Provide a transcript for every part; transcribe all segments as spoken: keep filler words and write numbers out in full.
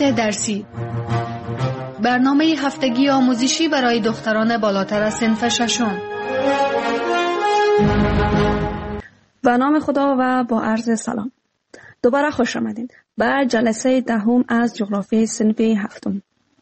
درسی، برنامه هفتگی آموزشی برای دختران بالاتر از صنف ششم. به نام خدا و با عرض سلام. دوباره خوش آمدید به جلسه دهم از جغرافی صنف هفتم.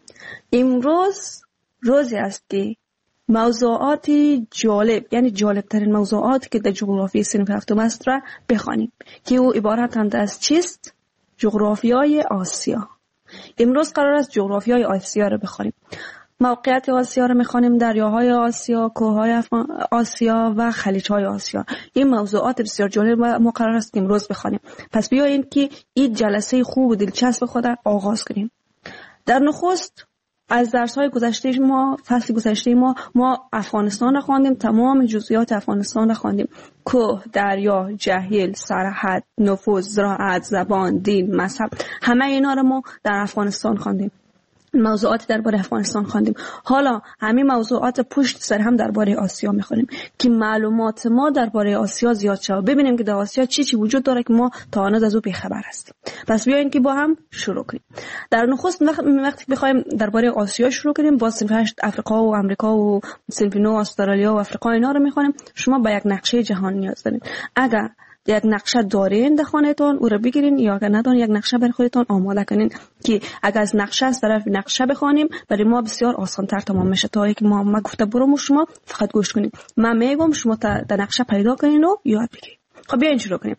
امروز روزی است که موضوعات جالب، یعنی جالب ترین موضوعاتی که در جغرافی صنف هفتم است را بخوانیم که او عبارتند از چیست؟ جغرافیای آسیا. امروز قرار است جغرافیای آسیا را بخوانیم. موقعیت آسیا را می‌خوانیم، دریاهای آسیا، کوههای آسیا و خلیج‌های آسیا. این موضوعات بسیار جالب ما قرار است که امروز بخوانیم. پس بیایید که این جلسه خوب و دلچسب خود را آغاز کنیم. در نخست از درس‌های گذشته ما، فصل گذشته ما ما افغانستان را خواندیم، تمام جزئیات افغانستان را خواندیم. کوه، دریا، جهیل، سرحد، نفوذ، زراعت، زبان، دین، مذهب، همه اینا را ما در افغانستان خواندیم. موضوعات درباره افغانستان خواندیم. حالا همین موضوعات پشت سر هم درباره آسیا می‌خوانیم که معلومات ما درباره آسیا زیاد شود. ببینیم که در آسیا چی چی وجود داره که ما تا هنوز از او بی‌خبر هستیم. پس بیاین که با هم شروع کنیم. در نخست وقتی بخوایم درباره آسیا شروع کنیم، با صنف هشت افریقا و امریکا و صنف نه استرالیا و افریقا اینا رو می‌خوانیم. شما با یک نقشه جهان نیاز دارید. اگر یک نقشه دارین در خانه‌تان او را بگیرین، یا اگر ندارین یک نقشه برای خودتان آماده کنین که اگر از نقشه از طرف نقشه بخوانیم برای ما بسیار آسان‌تر تمام میشه تا اینکه ما ما گفته برام شما فقط گوش کنین. من میگم شما در نقشه پیدا کنین و یاد بگیرید. خب بیاین شروع کنیم.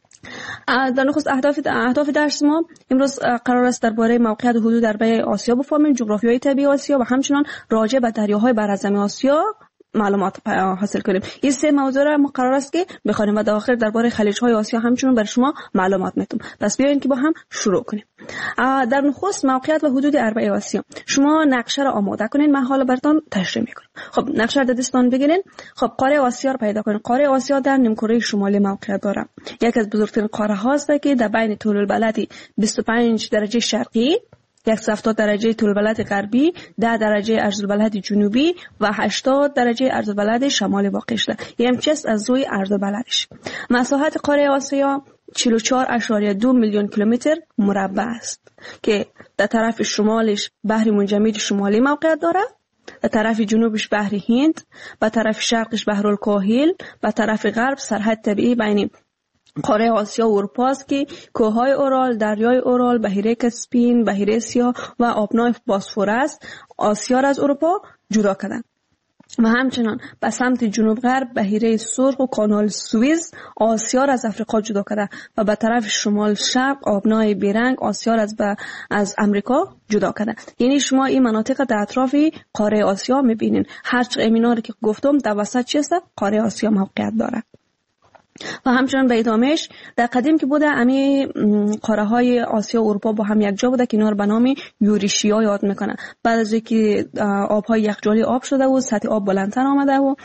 در نخست اهداف اهداف درس ما امروز قرار است درباره موقعیت و حدود اربعه آسیا بفهمیم، جغرافیای طبیعی آسیا و همچنین راجع به دریاهای برزمین آسیا معلومات حاصل کنیم. این سه موضوع را ما قرار است که بخوانیم و در آخر درباره خلیج‌های آسیا همچنین برای شما معلومات میتونم. پس بیاین که با هم شروع کنیم. در نخست موقعیت و حدود اربعه آسیا. شما نقشه را آماده کنین، من حالا براتون تشریح میکنم. خب نقشه را در دستتان بگیرین. خب قاره آسیا را پیدا کنین. قاره آسیا در نیمکره شمالی موقعیت داره. یکی از بزرگترین قاره هاست که در بین طول البلد بیست و پنج درجه شرقی، صد و هفتاد درجه طول البلد غربی، ده درجه عرض البلد جنوبی و هشتاد درجه عرض البلد شمالی واقع شده. این چیز از روی عرض البلدش. مساحت قاره آسیا چهل و چهار ممیز دو میلیون کیلومتر مربع است که در طرف شمالش بحر منجمد شمالی موقعیت داره، در طرف جنوبش بحر هند، به طرف شرقش بحر الکاهل، به طرف غرب سرحد طبیعی بین قاره آسیا و اروپا است که کوههای اورال، دریای اورال، بحیره کاسپین، بحیره سیاه و آبنای باسفورس آسیا را از اروپا جدا کردند. و همچنان به سمت جنوب غرب بحیره سرخ و کانال سوئیس آسیا را از افریقا جدا کرده و به طرف شمال شرق آبنای بیرنگ آسیا را از از امریکا جدا کرده. یعنی شما این مناطق در اطراف قاره آسیا میبینین. هر چه اینا رو که گفتم در وسط چیست؟ قاره آسیا موقعیت داره. و همچنان به ادامهش در قدیم که بوده امی قاره های آسیا و اروپا با هم یک جا بوده که اینا رو به نام یوریشیا یاد میکنن. بعد از اینکه آبهای یخچالی آب شده و سطح آب بلندتر آمده و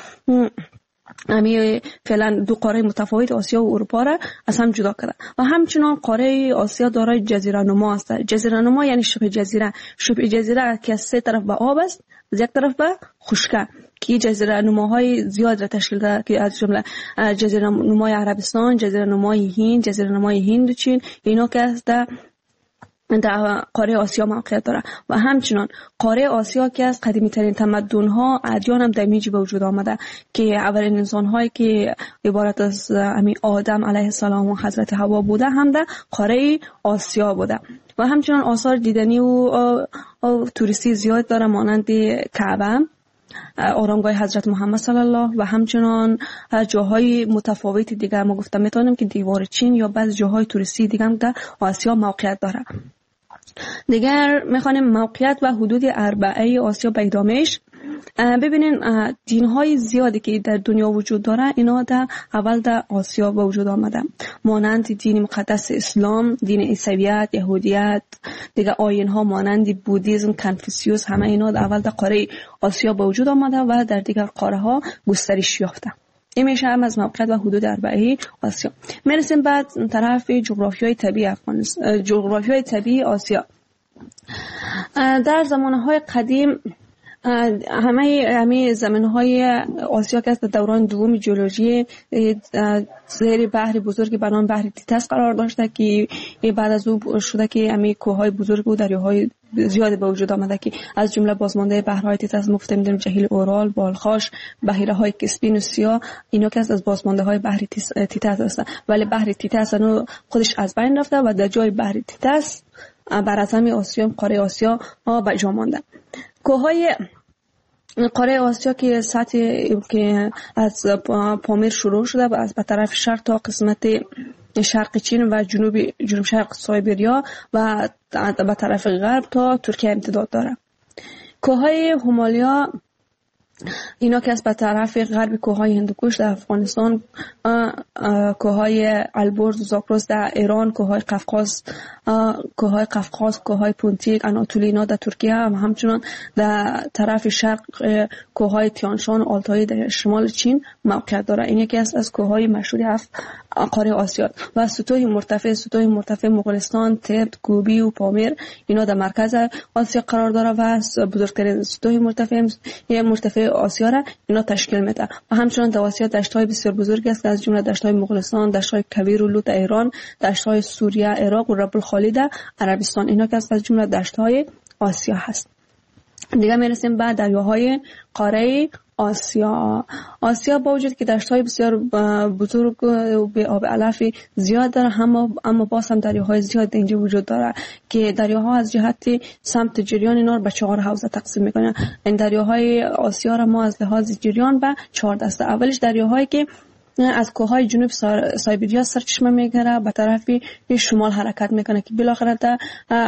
امی فعلا دو قاره متفاوت آسیا و اروپا را از هم جدا کرده. و همچنان قاره آسیا دارای جزیره نما است. جزیره نما یعنی شبه جزیره. شبه جزیره که از سه طرف به آب است، از یک طرف به خشکه، که جزیره نماهای زیاد را تشکیل داده که از جمله جزیره نمای عربستان، جزیره نمای هند، جزیره نمای هند و چین، اینا که از در در قاره آسیا موقعیت داره. و همچنان قاره آسیا که از قدیمی ترین تمدن ها ادیان هم در میج به وجود آمده که اولین انسان هایی که عبارت از امی آدم علیه السلام و حضرت حوا بوده هم در قاره آسیا بوده. و همچنان آثار دیدنی و, و, و توریستی زیاد داره مانند کعبه، آرامگاه حضرت محمد صلی الله و همچنان جاهای متفاوتی دیگر. ما گفتم میتونیم که دیوار چین یا بعض جاهای توریستی دیگر در آسیا موقعیت داره. دیگر میخوانیم موقعیت و حدود اربعه آسیا به ادامهش. ببینین دین‌های زیادی که در دنیا وجود داره اینا در اول در آسیا به وجود آمده، مانند دین مقدس اسلام، دین عیسویت، یهودیت، دیگه آیین‌ها مانند بودیسم، کنفوسیوس، همه اینا در اول در قاره آسیا به وجود آمده و در دیگر قاره‌ها گسترش یافته. این میشه هم از موقعیت و حدود اربعه آسیا. میرسیم بعد طرف جغرافیای طبیعی افغانستان، جغرافیای طبیعی آسیا. در زمانهای قدیم همه همه زمین‌های آسیا که در دوران دوم ژئولوژی زیر بحر بزرگی به نام بحر تیتس قرار داشته که بعد از او شده که همه کوههای بزرگ و دریاهای زیادی به وجود آمده که از جمله بازمانده بحرهای تیتس مفت می‌دونیم جهیل اورال، بالخاش، بحیره‌های کسپین و سیاه، اینا که از بازمانده‌های بحر تیتس هستند. ولی بحر تیتس اون خودش از بین رفته و در جای بحر تیتس بر اعظم آسیا، قاره آسیا ها به جا مانده. کوههای قاره آسیا که سطح که از پامیر شروع شده و از به طرف شرق تا قسمت شرق چین و جنوب جنوب شرق سایبریا و به طرف غرب تا ترکیه امتداد داره. کوههای هیمالیا اینا که از به طرف غرب کوههای هندوکش در افغانستان، کوههای البرز و زاگرس در ایران، کوههای قفقاز کوههای قفقاز کوههای پونتیک، آناتولی اینا در ترکیه و همچنان در طرف شرق کوههای تیانشان و آلتایی در شمال چین موقعیت داره. این یکی از از کوههای مشهور هفت قاره آسیا و سطوح مرتفع سطوح مرتفع مغولستان، تبت، گوبی و پامیر اینا در مرکز آسیا قرار داره و بزرگترین سطوح مرتفع مرتفع آسیا را اینا تشکیل میده. و همچنان در آسیا دشت‌های بسیار بزرگی است که از جمله دشت‌های مغولستان، دشت‌های کویر و لوت ایران، دشت‌های سوریه، عراق و رب الخالی در عربستان اینا که از جمله دشت‌های آسیا هست. دیگه میرسیم به دریاهای قاره آسیا. آسیا با وجود که دشت‌های بسیار بزرگ و به آب علف زیاد داره، اما اما باز هم دریاهای زیاد اینجا وجود داره که دریاها از جهت سمت جریان اینا رو به چهار حوزه تقسیم میکنن. این دریاهای آسیا را ما از لحاظ جریان به چهار دسته. اولش دریاهایی که از کوههای جنوب سایبریا سرچشمه میگیره به طرف شمال حرکت میکنه که بالاخره در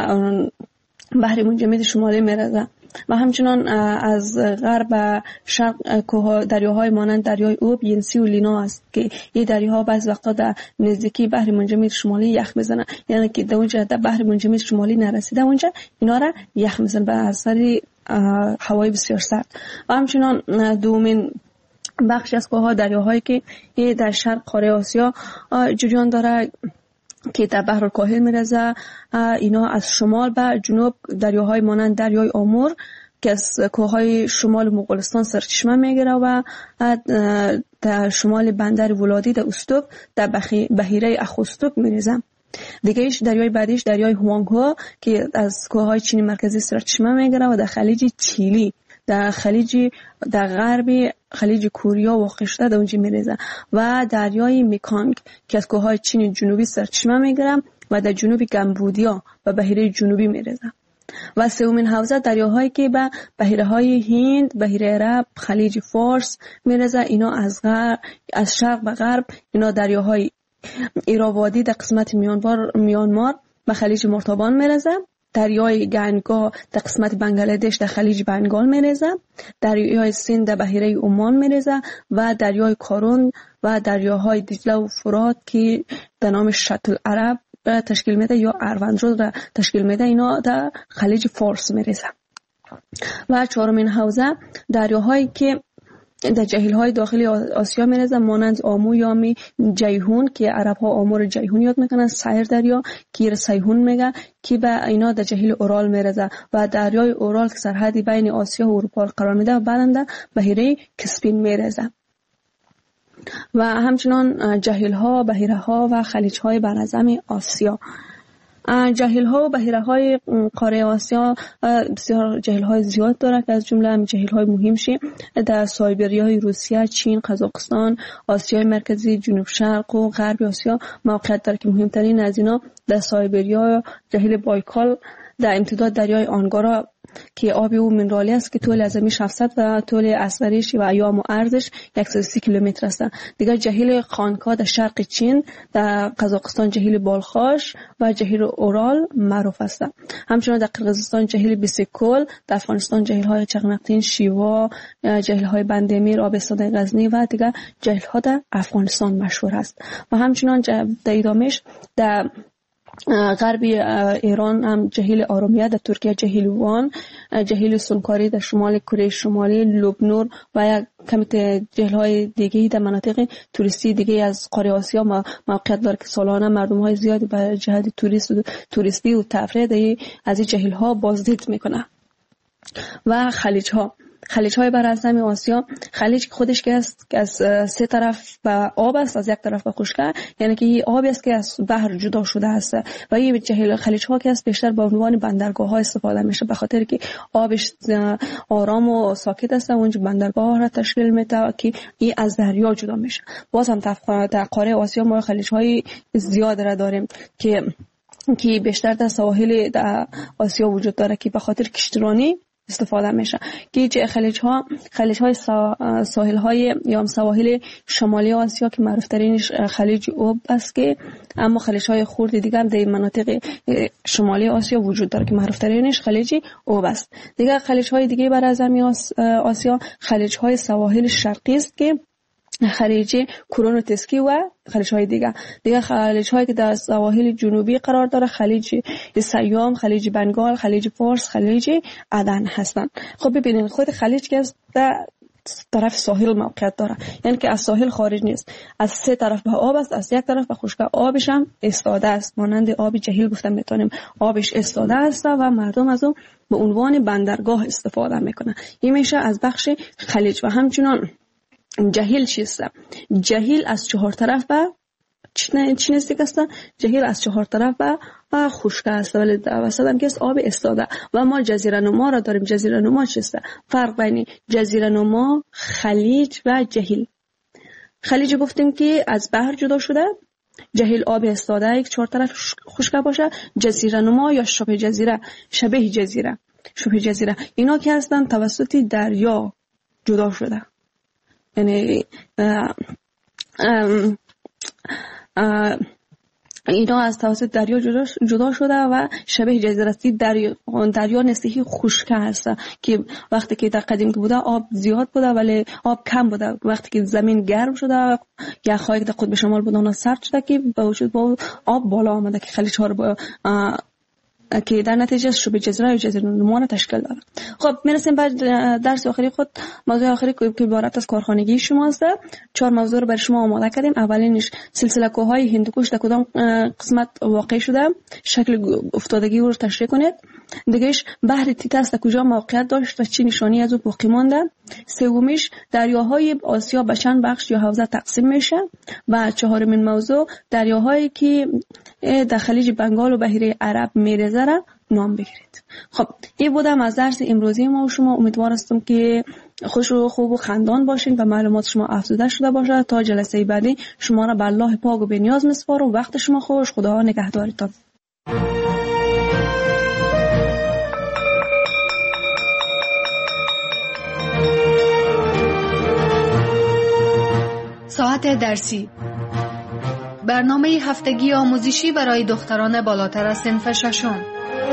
بحر منجمد شمالی میرسه و همچنان از غرب شرق کوه دریاهای مانند دریای اوب، ینسی و لینا است که این دریاها بعض وقتا در نزدیکی بحر منجمد شمالی یخ میزنن، یعنی که در اونجا در بحر منجمد شمالی نرسیده اونجا اینا را یخ میزنن به اثر هوای بسیار سرد. و همچنان دومین بخش از کوهها دریاهایی که در شرق قاره آسیا جریان داره که در بحر الکاهل میرزه، اینا از شمال به جنوب دریاهای مانند دریای آمور که از کوههای شمال مغولستان سرچشمه میگیره و در شمال بندر ولادی در استوب در بحیره اخوستوب میرزه. دیگه ایش دریای بعدیش دریای هوانگهو که از کوههای چین مرکزی سرچشمه میگیره و در خلیج چیلی در خلیج در غربی خلیج کوریا واقع شده در اونجا میریزه و دریای میکانگ که از کوههای چین جنوبی سرچشمه میگیره و در جنوب کمبودیا و بحیره جنوبی میریزه. و سومین حوزه دریاهایی که به بحیره های هند، بحیره عرب، خلیج فارس میریزه. اینا از غرب از شرق و غرب اینا دریاهای ایراوادی در قسمت میانمار میانمار و خلیج مرتبان میریزه. دریای گنگا در قسمت بنگلادش در خلیج بنگال میریزه. دریای سیند در بحیره عمان میریزه و دریای کارون و دریاهای دجله و فرات که به نام شط العرب تشکیل میده یا اروندرود را تشکیل میده اینا در خلیج فارس میریزه. و چهارمین حوزه دریاهایی که در جهیل‌های داخلی آسیا میرزه مانند آمو یا می جیهون که عرب‌ها آمور جیهون یاد میکنن، سایر دریا که سیهون میگن که به اینا در جهیل اورال میرزه و دریای اورال که سرحدی بین آسیا و اروپا قرار میده و بعداً در بحیره کسپین میرزه. و همچنان جهیل‌ها، بحیره‌ها و خلیج‌های برعظم آسیا. جهیل‌ها و بحیره‌های قاره آسیا بسیار جهیل‌های زیاد داره که از جمله هم جهیل‌های مهمشی در سایبریای روسیه، چین، قزاقستان، آسیای مرکزی، جنوب شرق و غرب آسیا موقعیت داره که مهمترین از اینا در سایبریا جهیل بایکال در امتداد دریای آنگارا که آب او منرالی است که طول ازمیش هفتصد و طول اصغریش و ایام و عرضش صد و سی کیلومتر است. دیگر جهیل خانکا در شرق چین، در قزاقستان جهیل بالخاش و جهیل اورال معروف است. همچنین در قرقیزستان جهیل بیسیکول، در افغانستان جهیل‌های چغنقتین، شیوا، جهیل‌های بندمیر، آبستان غزنی و دیگر جهیل‌ها در افغانستان مشهور است. و همچنین در ادامهش در غربی ایران هم جهیل آرومیه، در ترکیه جهیل وان، جهیل سونکاری در شمال کره شمالی، لوبنور و یک کمی جهیل‌های دیگه در مناطق توریستی دیگه از قاره آسیا موقعیت داره که سالانه مردم‌های زیادی به جهت توریست و توریستی و تفریح از این جهیل‌ها بازدید میکنه. و خلیج‌ها خلیج های براعظم آسیا، خلیج خودش که است که از سه طرف به آب است، از یک طرف به خشکی، یعنی که این آبی است که از بحر جدا شده است و این جهیل خلیج ها که است بیشتر به عنوان بندرگاه ها استفاده میشه، به خاطر که آبش آرام و ساکت است و اونجا بندرگاه را تشکیل میده که این از دریا جدا میشه. باز هم در قاره آسیا ما خلیج های زیاد را داریم که که بیشتر در سواحل در آسیا وجود داره که به خاطر کشتیرانی استفاده میشه که چه خلیج ها خلیج های ساحل های یا سواحل شمالی آسیا که معروف ترینش خلیج اوب است که اما خلیج های خرد دیگه هم در مناطق شمالی آسیا وجود داره که معروف ترینش خلیج اوب است. دیگه خلیج های دیگه براعظم آسیا خلیج های سواحل شرقی است که خلیج کرونوتسکی و خلیج های دیگه دیگه خلیج هایی که در سواحل جنوبی قرار داره خلیج سیام، خلیج بنگال، خلیج فارس، خلیج عدن هستند. خب ببینید خود خلیج که در طرف ساحل موقعیت داره، یعنی که از ساحل خارج نیست، از سه طرف به آب است، از یک طرف به خشکی. آبش هم استاده است، مانند آب جهیل گفتم میتونیم آبش استاده است و مردم از اون به عنوان بندرگاه استفاده میکنن. این میشه از بخش خلیج. و همچنان جهیل چیست؟ جهیل از چهار طرف به چی نزدیک است؟ جهیل از چهار طرف به خشک است ولی در وسط هم که آب استاده. و ما جزیره نما را داریم. جزیره نما چیست؟ فرق بین جزیره نما، خلیج و جهیل. خلیج گفتیم که از بحر جدا شده، جهیل آب استاده یک چهار طرف خشک باشه، جزیره نما یا شبه جزیره، شبه جزیره شبه جزیره اینا که هستن توسط دریا جدا شده، یعنی اه اه اه اینا از توسط دریا جدا, جدا شده و شبه جزیراتی دریا دریا نسبی خشک است که وقتی که در قدیم بوده آب زیاد بوده ولی آب کم بوده. وقتی که زمین گرم شده یا خواهی که قطب شمال بوده اون سرد شده که با وجود با آب بالا آمده که خلیج ها رو با که در نتیجه شبه جزیره و جزیره نما تشکیل داره. خب میرسیم به درس آخری خود. موضوع آخری که عبارت از کارخانگی شماست. چهار موضوع رو برای شما آماده کردیم. اولینش سلسله کوههای هندوکش در کدام قسمت واقع شده، شکل افتادگی رو تشریح کنید. دیگهش بحر تیتاس در کجا موقعیت داشت و چه نشانی از او باقی مانده. سومیش دریاهای آسیا به چند بخش یا حوزه تقسیم میشه. و چهارمین موضوع دریاهایی که در خلیج بنگال و بحیره عرب میریزه را نام بگیرید. خب این بودم از درس امروزی ما و شما. امیدوار هستم که خوش و خوب و خندان باشین و معلومات شما افزوده شده باشه. تا جلسه بعدی شما را به الله پاک و بی‌نیاز میسپارم. وقت شما خوش. خدا نگهدارتان. ساعت درسی، برنامه هفتگی آموزشی برای دختران بالاتر از صنف ششم.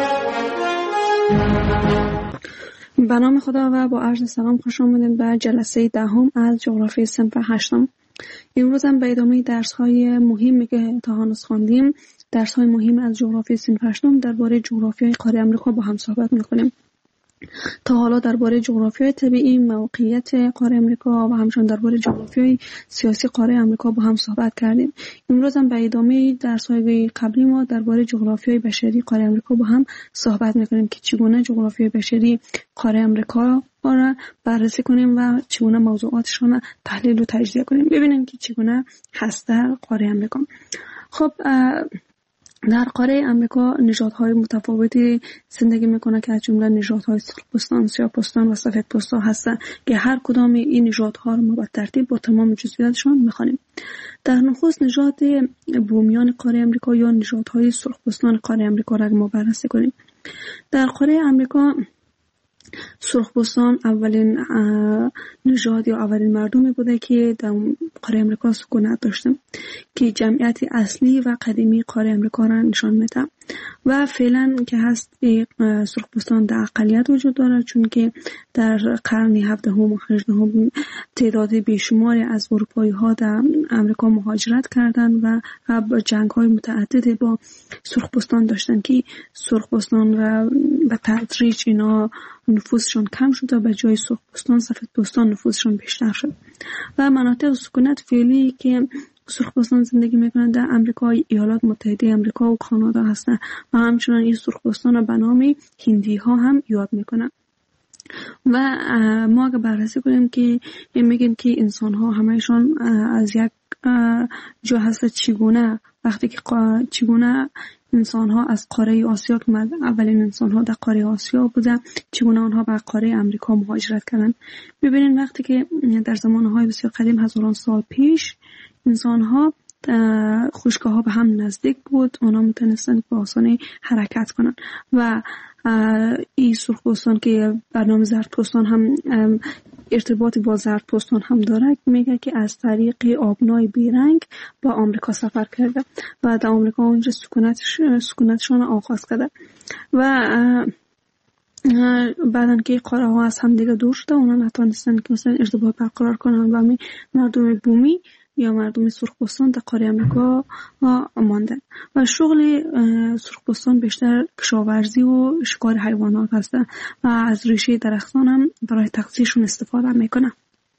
به نام خدا و با عرض سلام خوش آمدید به جلسه دهم از جغرافی صنف هشتم. امروز هم به ادامه درس های مهمی که تا هنوز خواندیم، درس های مهم از جغرافی صنف هشتم درباره جغرافیای قاره آمریکا با هم صحبت می‌کنیم. تا حالا درباره جغرافیای طبیعی، موقعیت قاره آمریکا و همچنین درباره جغرافیای سیاسی قاره آمریکا با هم صحبت کردیم. امروز هم به ادامه درس‌های قبلی ما درباره جغرافیای بشری قاره آمریکا با هم صحبت می‌کنیم که چگونه جغرافیای بشری قاره آمریکا را بررسی کنیم و چگونه موضوعاتشون را تحلیل و تجزیه کنیم، ببینیم که چگونه هست در قاره آمریکا. خب در قاره آمریکا نژادهای متفاوتی زندگی میکنه که از جمله نژادهای سرخپوستان، سیاه‌پوستان و سفیدپوستان هستند که هر کدام این نژادها رو ما به ترتیب با تمام جزئیاتشون میخوانیم. در نخست نژاد بومیان قاره آمریکا یا نژادهای سرخپوستان قاره آمریکا را ما بررسی کنیم. در قاره آمریکا سرخپوستان اولین نژاد یا اولین مردمی بوده که در قاره آمریکا سکونت داشتن که جمعیت اصلی و قدیمی قاره آمریکا را نشان میده و فعلا که هست سرخپوستان در اقلیت وجود داره، چون که در قرن هفدهم و هجدهم تعداد بیشماری از اروپایی ها در آمریکا مهاجرت کردند و جنگ های متعدد با سرخپوستان داشتن که سرخپوستان را به تدریج اینا نفوذشون کم شد و به جای سرخپوستان سفیدپوستان نفوذشون بیشتر شد و مناطق سکونت فعلی که سرخپوستان زندگی میکنند در امریکا، ایالات متحده امریکا و کانادا هستند و همچنان این سرخپوستان را به نام هندی ها هم یاد میکنند. و ما اگه بررسی کنیم که میگیم که انسان ها همهشون از یک جا هست، چگونه وقتی که چگونه انسان ها از قاره آسیا که اولین انسان ها در قاره آسیا بودن، چگونه آنها به قاره امریکا مهاجرت کردن. ببینید وقتی که در زمانهای بسیار قدیم، هزاران سال پیش، انسان ها خشک‌ها ها به هم نزدیک بود، آنها میتونستن به آسانی حرکت کنن و این سرخپوستان که برنامه زرتپوستان هم ارتباطی با زرتپوستان هم داره، میگه که از طریق آبنای بیرنگ با آمریکا سفر کرده و در آمریکا اونجا سکونتش سکونتشون آغاز کرده و بعدن که قاره ها از هم دیگه دور شده، اونا نتونستن که مثلا ارتباط برقرار کنن و مردم بومی یا مردم سرخپوستان در قاره امریکا ماندن و شغل سرخپوستان بیشتر کشاورزی و شکار حیوانات هستن و از ریشه درختان هم برای تغذیهشون استفاده میکنن.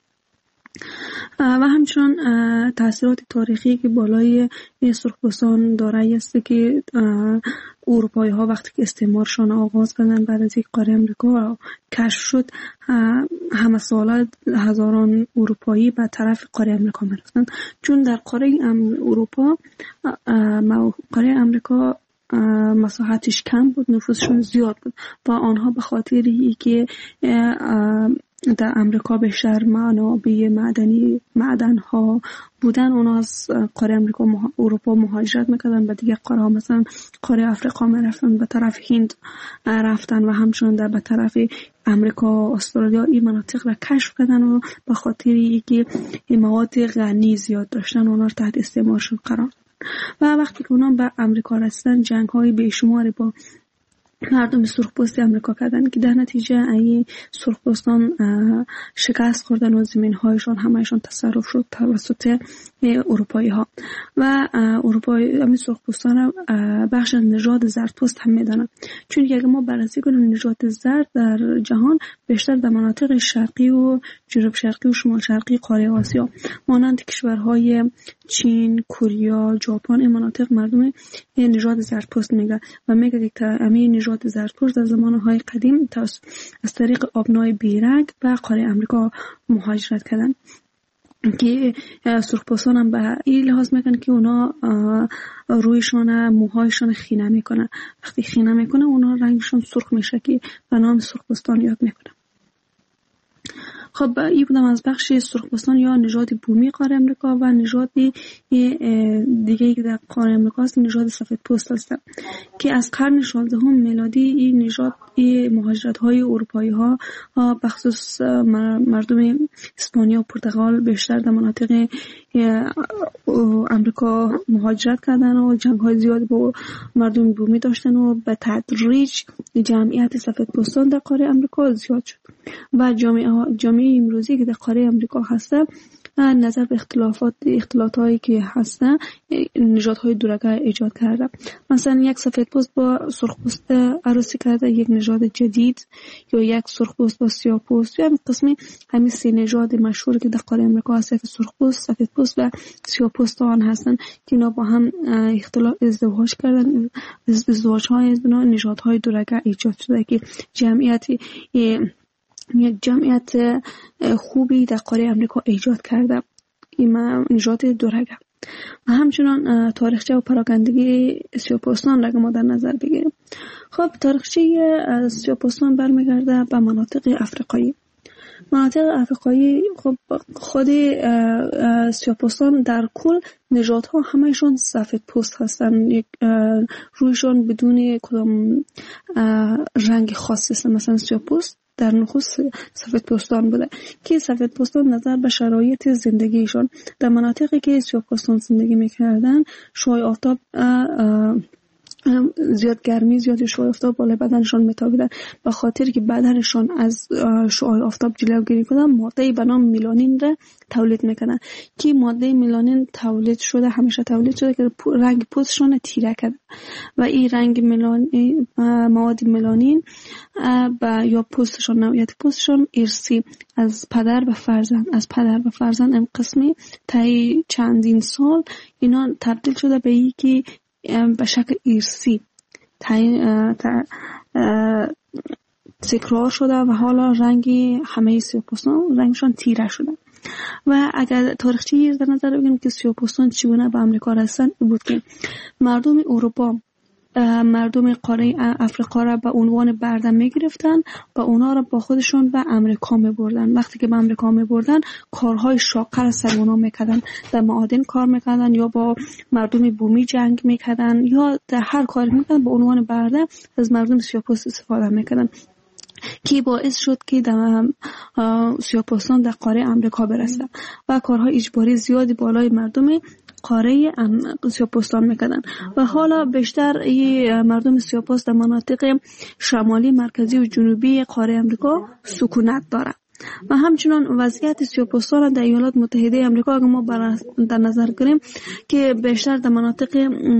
و همچنان تاثیرات تاریخی که بالای سرخپوستان داره است که اروپایی ها وقتی که استعمارشان آغاز کردن بعد از یک قاره امریکا کشف شد، همه ساله هزاران اروپایی به طرف قاره امریکا میرفتن، چون در قاره اروپا قاره امریکا مساحتش کم بود، نفوسشون زیاد بود و آنها به خاطر اینکه در امریکا بیشتر منابع معدنی معدن ها بودن، اونا از قاره امریکا مح... اروپا مهاجرت میکردن به دیگه قاره ها، مثلا قاره افریقا میرفتن، به طرف هند رفتن و همچنان در به طرف امریکا، استرالیا این مناطق را کشف کردن و به خاطر اینکه مواد غنی زیاد داشتن اونا رو تحت استعمارشون قرار دادن. و وقتی که اونا به امریکا رسیدن جنگ های بیشماری با مردم سرخپوست امریکا کردن که در نتیجه این سرخپوستان شکست خوردن و زمین هایشان همهشان تصرف شد توسط اروپایی ها و اروپایی همین سرخپوستان بخش نژاد زرتپوست هم میدانن، چون اگه ما بررسی کنیم نژاد زرد در جهان بیشتر در مناطق شرقی و جنوب شرقی و شمال شرقی قاره آسیا مانند کشورهای چین، کره، ژاپن، این مناطق مردم نژاد زرتپوست میگه و میگه که همین نژاد زرتپوست در زمانهای قدیم از طریق آبنای بیرنگ به قاره امریکا مهاجرت کردن که سرخپوستان هم به این لحاظ میکنن که اونا رویشون موهایشون خینه میکنن، وقتی خینه میکنن اونا رنگشون سرخ میشه که به نام سرخپوستان یاد میکنن. خب این بودم از بخش سرخپوستان یا نژاد بومی قاره امریکا و نژاد دیگه که در قاره امریکا است نژاد سفیدپوست است که از قرن شانزدهم میلادی این نژاد مهاجرت های اروپایی ها بخصوص مردم اسپانیا و پرتغال بیشتر در مناطق امریکا مهاجرت کردن و جنگ های زیاد با مردم بومی داشتن و به تدریج جمعیت سفیدپوستان در قاره امریکا زیاد شد و جامعه جامعه امروزی که در قاره امریکا هسته نظر به اختلافات اختلافاتی که هستن نژادهای دورگه ایجاد کرده. مثلا یک سفیدپوست با سرخپوست عروسی کرده، یک نژاد جدید، یا یک سرخپوست با سیاه‌پوست، یا همین قسمی همین سه نژاد مشهور که در قاره امریکا هست که سرخپوست، سفیدپوست و سیاه‌پوستان هستن که اینا با هم اختلاف ازدواج کردن. ازدواج‌های از اینا نژادهای دورگه ایجاد شده که جمعیتی یک جمعیت خوبی در قاره امریکا ایجاد کرده، این نژاد دورگه. و همچنان تاریخچه و پراکندگی سیاه‌پوستان را ما در نظر بگیریم. خب تاریخچه سیاه‌پوستان برمیگرده به مناطق افریقایی. مناطق افریقایی خب خود سیاه‌پوستان در کل نژادها همهشون سفیدپوست هستن، یک رویشون بدون کدام رنگ خاصی است. مثلا سیاه‌پوست در نخست سفیدپوستان بوده که سفیدپوستان نظر به شرایط زندگیشون در مناطقی که سیاه‌پوستان زندگی میکردن شعاع آفتاب زیاد گرمی زیاد شعاع آفتاب بالای بدنشان میتابیدن، به خاطر که بدنشان از شعاع آفتاب جلوگیری کنن ماده به نام ملانین را تولید میکنن که ماده ملانین تولید شده همیشه تولید شده که رنگ پوستشون تیره کرده و این رنگ ملانین مواد ملانین با یا پوستشون نوعیت پوستشون ارثی از پدر به فرزند از پدر به فرزند این قسمی تا چندین سال اینا تبدیل شده به این که به شکل ارثی تکرار شده و حالا رنگ همه سیاه‌پوستان رنگشان تیره شده. و اگر تاریخچه در نظر بگیریم که سیاه‌پوستان چگونه به آمریکا رسیدن، بود که مردم اروپا مردم قاره افریقا را به عنوان برده می گرفتن و اونا را با خودشون به امریکا می بردن. وقتی که به امریکا می بردن کارهای شاقه را سر اونا می کردن، در معادن کار می کردن یا با مردم بومی جنگ می کردن یا در هر کاری می کردن، به عنوان برده از مردم سیاه‌پوست استفاده می کردن که باعث شد که در سیاه‌پوستان در قاره امریکا برسن و کارهای اجباری زیادی بالای مردم قاره سیاه‌پوستان میکردن و حالا بیشتر مردم سیاه‌پوست در مناطق شمالی، مرکزی و جنوبی قاره امریکا سکونت دارند. و همچنان وضعیت سیاه‌پوستان در ایالات متحده آمریکا اگر ما در نظر گیریم که بیشتر در مناطق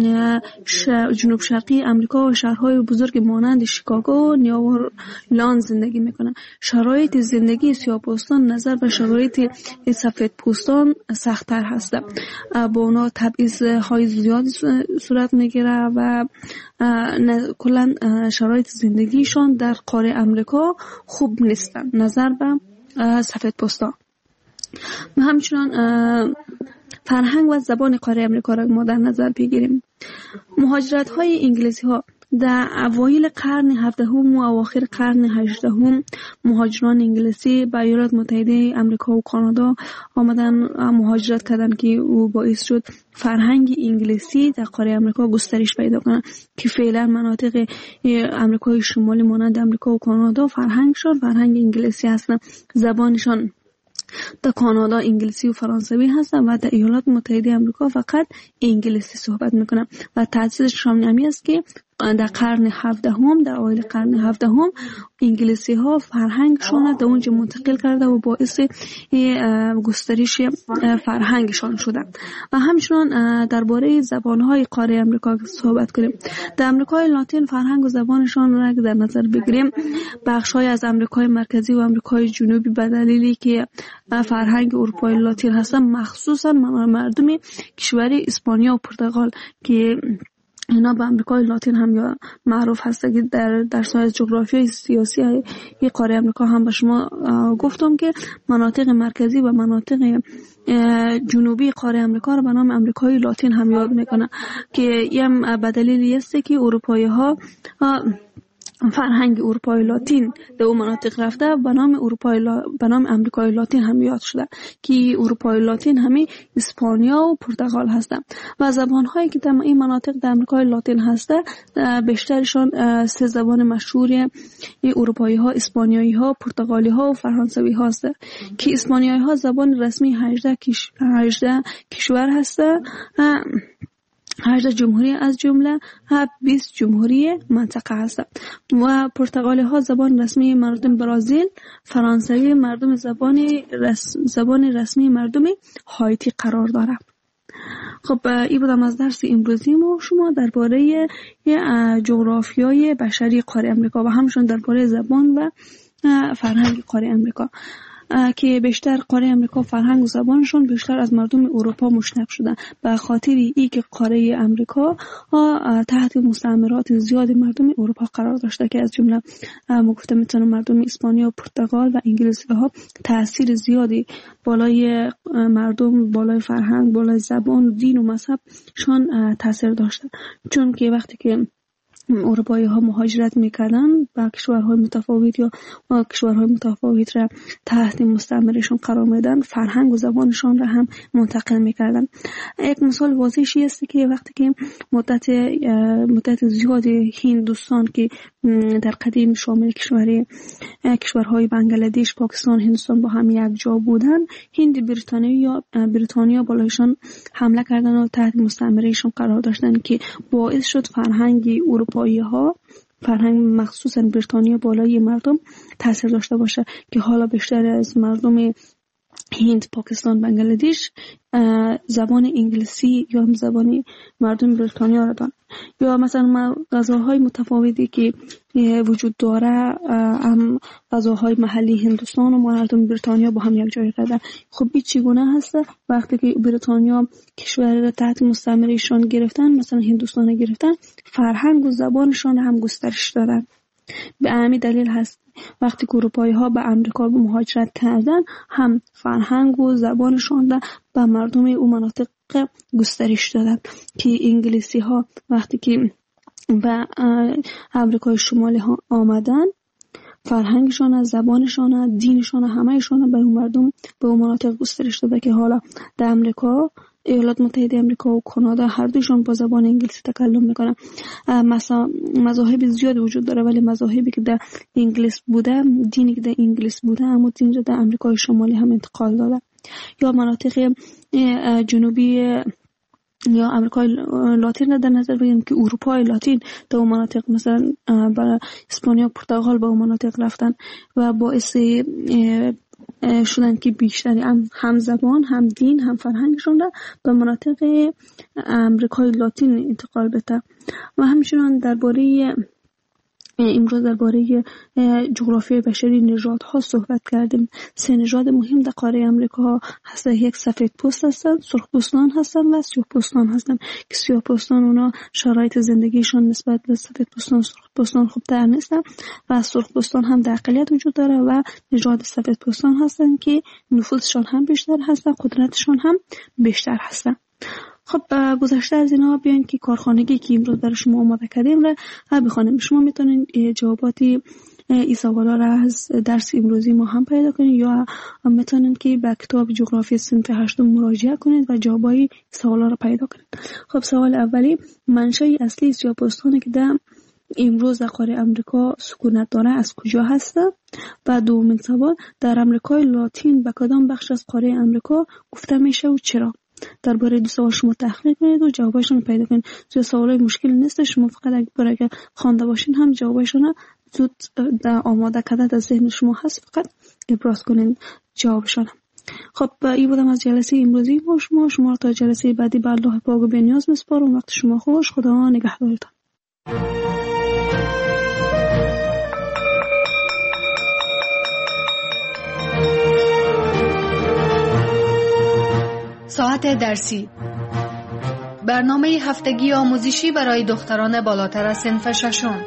جنوب شرقی آمریکا و شهرهای بزرگ مانند شیکاگو و نیوورلند زندگی میکنن. شرایط زندگی سیاه‌پوستان نظر به شرایط سفیدپوستان سخت‌تر هست. با اونا تبعیض های زیادی صورت میگیره و کلا شرایط زندگیشان در قاره آمریکا خوب نیستن نظر به سفیدپوستان. و همچنان فرهنگ و زبان قاره آمریکا را ما در نظر بگیریم. مهاجرت های انگلیسی ها در اوایل قرن هفدهم و اواخر قرن هجدهم مهاجران انگلیسی به ایالات متحده آمریکا و کانادا آمدن مهاجرت کردند که او باعث شد فرهنگ انگلیسی در قاره آمریکا گسترش پیدا کنه که فعلا مناطق آمریکای شمالی مانند آمریکا و کانادا فرهنگشان فرهنگ انگلیسی هستن. زبانشان در کانادا انگلیسی و فرانسوی هستن و در ایالات متحده آمریکا فقط انگلیسی صحبت میکنن و تأثیرشان همی است که در قرن هفدهم در اوایل قرن هفدهم انگلیسی ها فرهنگشان در اونجا منتقل کرده و باعث گسترش فرهنگشان شده. و همچنان درباره زبان های قاره آمریکا صحبت کنیم. در آمریکای لاتین فرهنگ و زبانشان را در نظر بگیریم، بخش های از آمریکای مرکزی و آمریکای جنوبی به دلیلی که فرهنگ اروپای لاتین هستن، مخصوصا مردم کشور اسپانیا و پرتغال که اینا به آمریکای لاتین هم یا معروف هست که در درس های جغرافیای سیاسی های قاره آمریکا هم به شما گفتم که مناطق مرکزی و مناطق جنوبی قاره آمریکا رو به نام آمریکای لاتین هم یاد میکنه که این به دلیلی است که اروپایی ها فرهنگ اروپای لاتین در اون مناطق رفته به نام اروپای لا... به نام آمریکای لاتین هم یاد شده که اروپای لاتین همین اسپانیا و پرتغال هستند و زبان‌هایی که در این مناطق در آمریکای لاتین هسته بیشترشان سه زبان مشهور اروپایی‌ها، اسپانیایی‌ها، پرتغالی‌ها و فرانسوی ها هست که اسپانیایی‌ها زبان رسمی هجده کش... هجده کشور هسته، هجده جمهوری از جمله بیست جمهوری منطقه هست و پرتغالی ها زبان رسمی مردم برزیل، فرانسوی مردم زبان رسم زبان رسمی مردم هایتی قرار داره. خب این بودم از درس امروزی ما شما درباره جغرافیای بشری قاره آمریکا و همچنین درباره زبان و فرهنگ قاره آمریکا که بیشتر قاره آمریکا فرهنگ و زبانشون بیشتر از مردم اروپا مشتق شدن به خاطر ای که قاره آمریکا تحت مستعمرات زیاد مردم اروپا قرار داشته که از جمله ما گفتم میتونم مردم اسپانیا و پرتغال و انگلیسی ها تاثیر زیادی بالای مردم، بالای فرهنگ، بالای زبان و دین و مذهب شان تاثیر داشته، چون که وقتی که اروپایی ها مهاجرت میکردن با کشورهای متفاوت یا با کشورهای متفاوت را تحت مستعمرشون قرار میدن، فرهنگ و زبانشان را هم منتقل میکردن. یک مثال واضحش است که وقتی که مدت مدت زیاد هندوستان که در قدیم شامل کشور کشورهای بنگلادش، پاکستان، هندوستان با هم یک جا بودن، هند بریتانیا یا بریتانیا بالایشان حمله کردن و تحت مستعمرهشون قرار داشتن که باعث شد فرهنگ اروپایی ها، فرهنگ مخصوصا بریتانیا بالای مردم تاثیر داشته باشه که حالا بیشتر از مردم هند، پاکستان، بنگلادش زبان انگلیسی یا هم زبان مردم بریتانیا را دارن. یا مثلا غذاهای متفاوتی که وجود داره هم غذاهای محلی هندوستان و مردم بریتانیا با هم یک جای کردن. خب این چگونه هست؟ وقتی که بریتانیا کشور را تحت مستعمرهشان گرفتن، مثلا هندوستان گرفتن، فرهنگ و زبانشان هم گسترش دادن. به همین دلیل هست وقتی که اروپایی ها به امریکا به مهاجرت کردن هم فرهنگ و زبانشان به مردم اون مناطق گسترش دادن که انگلیسی ها وقتی که به امریکای شمالی ها آمدن فرهنگشان از زبانشان دینشان همهشان به اون مردم به اون مناطق گسترش داده که حالا در امریکا ایالات متحده امریکا و کانادا هر دوشون با زبان انگلیسی تکلم میکنن. مثلا مذاهب زیاد وجود داره ولی مذاهبی که در انگلیس بوده دینی که در انگلیس بوده اما دین در امریکای شمالی هم انتقال داده. یا مناطق جنوبی یا امریکای لاتین در نظر بگیریم که اروپای لاتین در اون مناطق مثلا برای اسپانیا پرتغال به اون مناطق رفتن و باعث شدن که بیشتری هم زبان هم دین هم فرهنگشون را به مناطق امریکای لاتین انتقال بده. و همچنان درباره امروز درباره جغرافیای بشری نژادها صحبت کردیم. سه نژاد مهم در قاره امریکا هست. یک سفید پوست هستن، سرخپوستان هستن و سیاه‌پوستان هستن که سیاه‌پوستان اونا شرایط زندگیشون نسبت به سفیدپوستان سرخپوستان خوبتر نیستن و سرخپوستان هم در اقلیت وجود داره و نژاد سفیدپوستان هستن که نفوذشون هم بیشتر هستن، قدرتشون هم بیشتر هستن. خب گذشته از اینا بیان که کارخانگی که امروز در شما آماده کردیم را بخونیم. شما میتونین جواباتی این سوالا را از درس امروزی ما هم پیدا کنید یا میتونین که به کتاب جغرافی صنف هشتم مراجعه کنید و جوابای سوالا را پیدا کنید. خب سوال اولی، منشأ اصلی سیاه‌پوستانی که در امروز در قاره امریکا سکونت داره از کجا هسته؟ و دومین سوال، در امریکای لاتین به کدام بخش از قاره امریکا گفته میشه و چرا؟ درباره دو سوال شما تحقیق کنید و جوابشون رو پیدا کنید. زیاد سوالای مشکل نیست، شما فقط اگر اگر خوانده باشین هم جوابشون زود در آماده کرده در ذهن شما هست، فقط ابراز کنید جوابشون. خب این بودم از جلسه امروزی با شما. شما تا جلسه بعدی به الله پاک و بی‌نیاز میسپارم. وقت شما خوش. خدا نگهدارتان. ساعت درسی، برنامه هفتگی آموزشی برای دختران بالاتر از صنف ششم.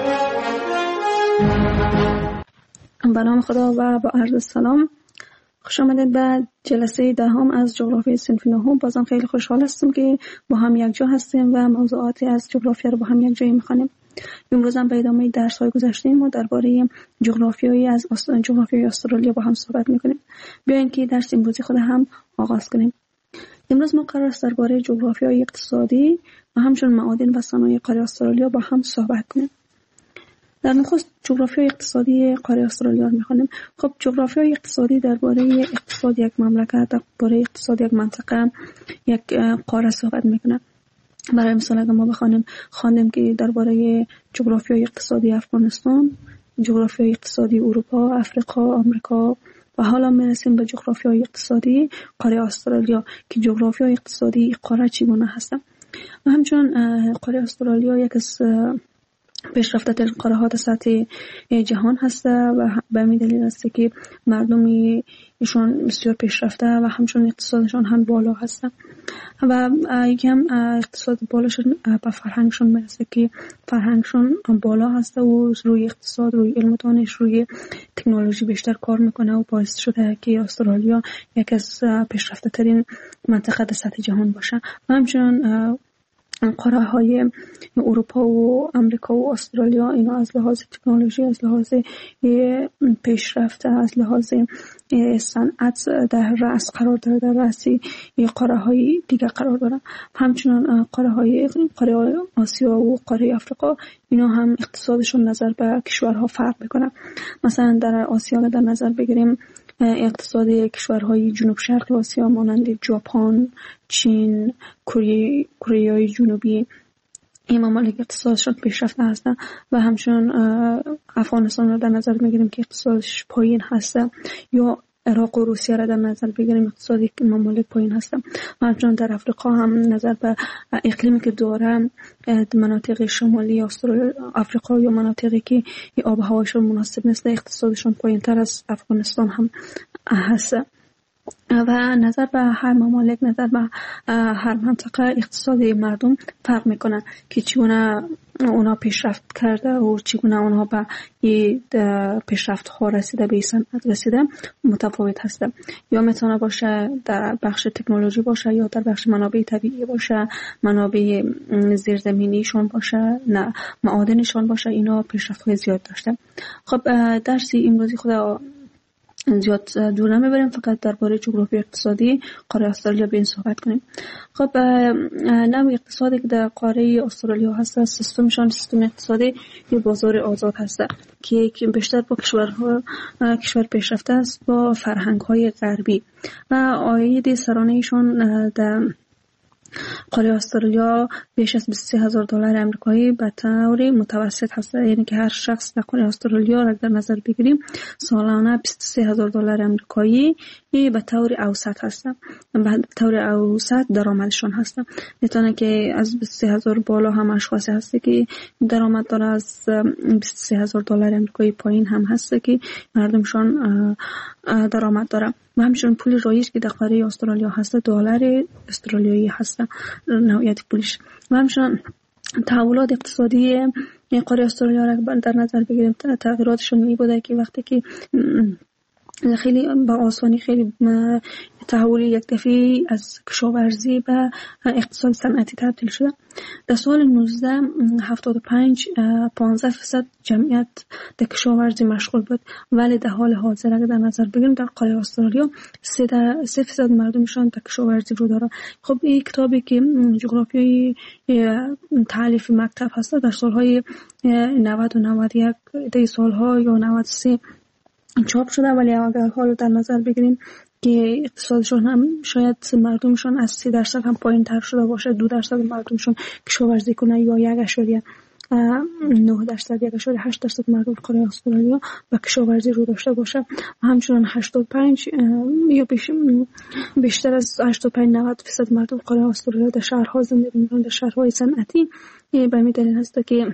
به نام خدا و با عرض سلام، خوش آمدید به جلسه دهم از جغرافی صنف نهم. بازم خیلی خوشحال هستم که با هم یک جا هستیم و موضوعاتی از جغرافیا رو با هم یک جایی می‌خوانیم. امروز هم به ادامه درس‌های گذشته ما درباره جغرافیای از جغرافیای استرالیا با هم صحبت می‌کنیم. بیاین که درس امروزی خود هم آغاز کنیم. امروز ما قرار است درباره جغرافیای اقتصادی و همچنین معادن و صنایع قاره استرالیا با هم صحبت کنیم. در نخست جغرافیای اقتصادی قاره استرالیا رو می‌خوانیم. خب جغرافیای اقتصادی درباره اقتصاد یک مملکت، درباره اقتصاد یک منطقه، یک قاره صحبت می‌کنه. برای مثال اگر ما بخوانیم خواندیم که درباره جغرافیای اقتصادی افغانستان، جغرافیای اقتصادی اروپا، افریقا، آمریکا و حالا میرسیم به جغرافیای اقتصادی قاره استرالیا که جغرافیای اقتصادی قاره چگونه هست. و همچنین قاره استرالیا یک از پیشرفته ترین قاره ها در سطح جهان هست و به همین دلیل است که مردمی ایشان بسیار پیشرفته و همچنین اقتصادشان هم بالا هست و یکم اقتصاد بالاشون به فرهنگشون میرسه که فرهنگشون بالا هست و روی اقتصاد، روی علم و دانش، روی تکنولوژی بیشتر کار میکنه و باعث شده که استرالیا یک از پیشرفته ترین منطقه در سطح جهان باشه. و همچنین قاره های اروپا و امریکا و استرالیا اینا از لحاظ تکنولوژی، از لحاظ پیشرفته، از لحاظ صنعت در رأس قرار داره، در رأسی قاره های دیگه قرار داره. همچنین قاره های قاره آسیا و قاره آفریقا اینا هم اقتصادشون نظر به کشورها فرق میکنه. مثلا در آسیا در نظر بگیریم اقتصاد کشورهای جنوب شرق آسیا مانند ژاپن، چین، کره کره جنوبی این ممالک اقتصادشون پیشرفته هستند و همچنین افغانستان رو در نظر میگیریم که اقتصادش پایین هست یا عراق و روسیه را در نظر بگیریم اقتصادی ممالک پایین هستند. و همچنین در افریقا هم نظر به اقلیمی که داره مناطق شمالی آفریقا یا مناطقی که آب و هواشون مناسب نیست اقتصادشون پایین تر از افغانستان هم هست. و نظر به هر ممالک، نظر به هر منطقه اقتصاد مردم فرق میکنه که چگونه اونا پیشرفت کرده و چگونه اونها به این پیشرفت ها رسیده، به این صنعت رسیده متفاوت هسته. یا میتونه باشه در بخش تکنولوژی باشه، یا در بخش منابع طبیعی باشه، منابع زیرزمینیشون باشه، نه معادنشون باشه. اینا پیشرفت های زیاد داشته. خب درسی امروزی خدا زیاد دور نمیبریم، فقط درباره جغرافی اقتصادی قاره استرالیا به این صحبت کنیم. خب نوع اقتصادی که در قاره استرالیا هست، سیستمشان سیستم اقتصادی یه بازار آزاد هست که بیشتر با کشورها کشور پیشرفته است با فرهنگ های غربی و عاید سرانه ایشون در قاره استرالیا بیش از بیست و سه هزار دلار آمریکایی به طور متوسط هست. یعنی که هر شخص در قاره استرالیا را در نظر بگیریم سالانه بیست و سه هزار دلار آمریکایی به طور اوسط هست. به طور اوسط درآمدشون هست. میتونه که از بیست و سه هزار بالا هم اشخاصی هست که درآمد داره، از بیست و سه هزار دلار آمریکایی پایین هم هست که مردمشون درآمد داره. و همچنین پول رایج که در قاره استرالیا هست دلار استرالیایی هست نوعیت پولش. و همچنین تحولات اقتصادی قاره استرالیا را در نظر بگیریم، تغییراتشون این بوده که وقتی که خیلی با آسانی خیلی تحولی یک دفعه از کشاورزی به اقتصاد صنعتی تبدیل شده. در سال نوزده هفتاد و پنج پانزده درصد جمعیت در کشاورزی مشغول بود، ولی در حال حاضر اگر در نظر بگیریم در قاره استرالیا سه درصد مردمشان در کشاورزی رو داره. خب این کتابی که جغرافیای تالیف مکتب هست در سالهای نود و نود و یک در سالها یا نود و سه چاپ شده، ولی اگر حال در نظر بگیریم که اقتصادشون هم شاید مردمشون از سی درصد هم پایین تر شده باشه، دو درصد مردمشون کشاورزی کنه یا یک اشاریه نه درصد یک اشاریه هشت درصد مردم قاره استرالیا به کشاورزی رو داشته باشه. و همچنان هشتاد و پنج یا بیش بیشتر از هشتاد و پنج نود درصد مردم قاره استرالیا در شهرها زندگی میکنن، در شهرهای صنعتی. به همین دلیل هست که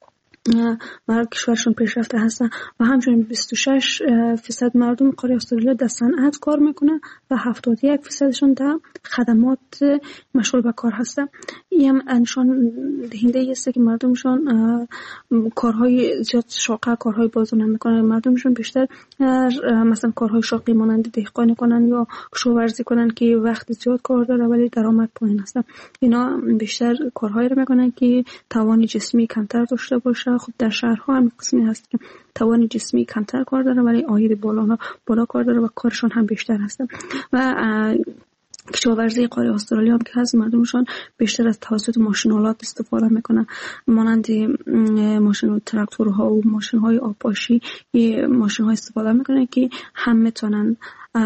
مردم کشورشون پیشرفته هستن. و همچنین بیست و شش درصد مردم قاره استرالیا در صنعت کار میکنه و هفتاد و یک درصدشون در خدمات مشغول به کار هستن. این هم نشان دهنده است که مردمشون کارهای زیاد شاقه، کارهای بازو نمیکنن. مردمشون بیشتر مثلا کارهای شاقی مانند دهقانی کنن یا کشاورزی کنن که وقت زیاد کار داره ولی درآمد پایین هستن. اینا بیشتر کارهایی رو میکنن که توان جسمی کمتر داشته باشه. خب در شهرها هم قسمی هست که توان جسمی کمتر کار داره ولی عاید بالا بالا کار داره و کارشون هم بیشتر هستن. و کشاورزی قاره استرالیا هم که هست مردمشون بیشتر از توسط ماشین‌آلات استفاده میکنن، مانند ماشین تراکتورها و ماشین‌های آبپاشی. ماشین‌ها استفاده میکنن که هم میتونن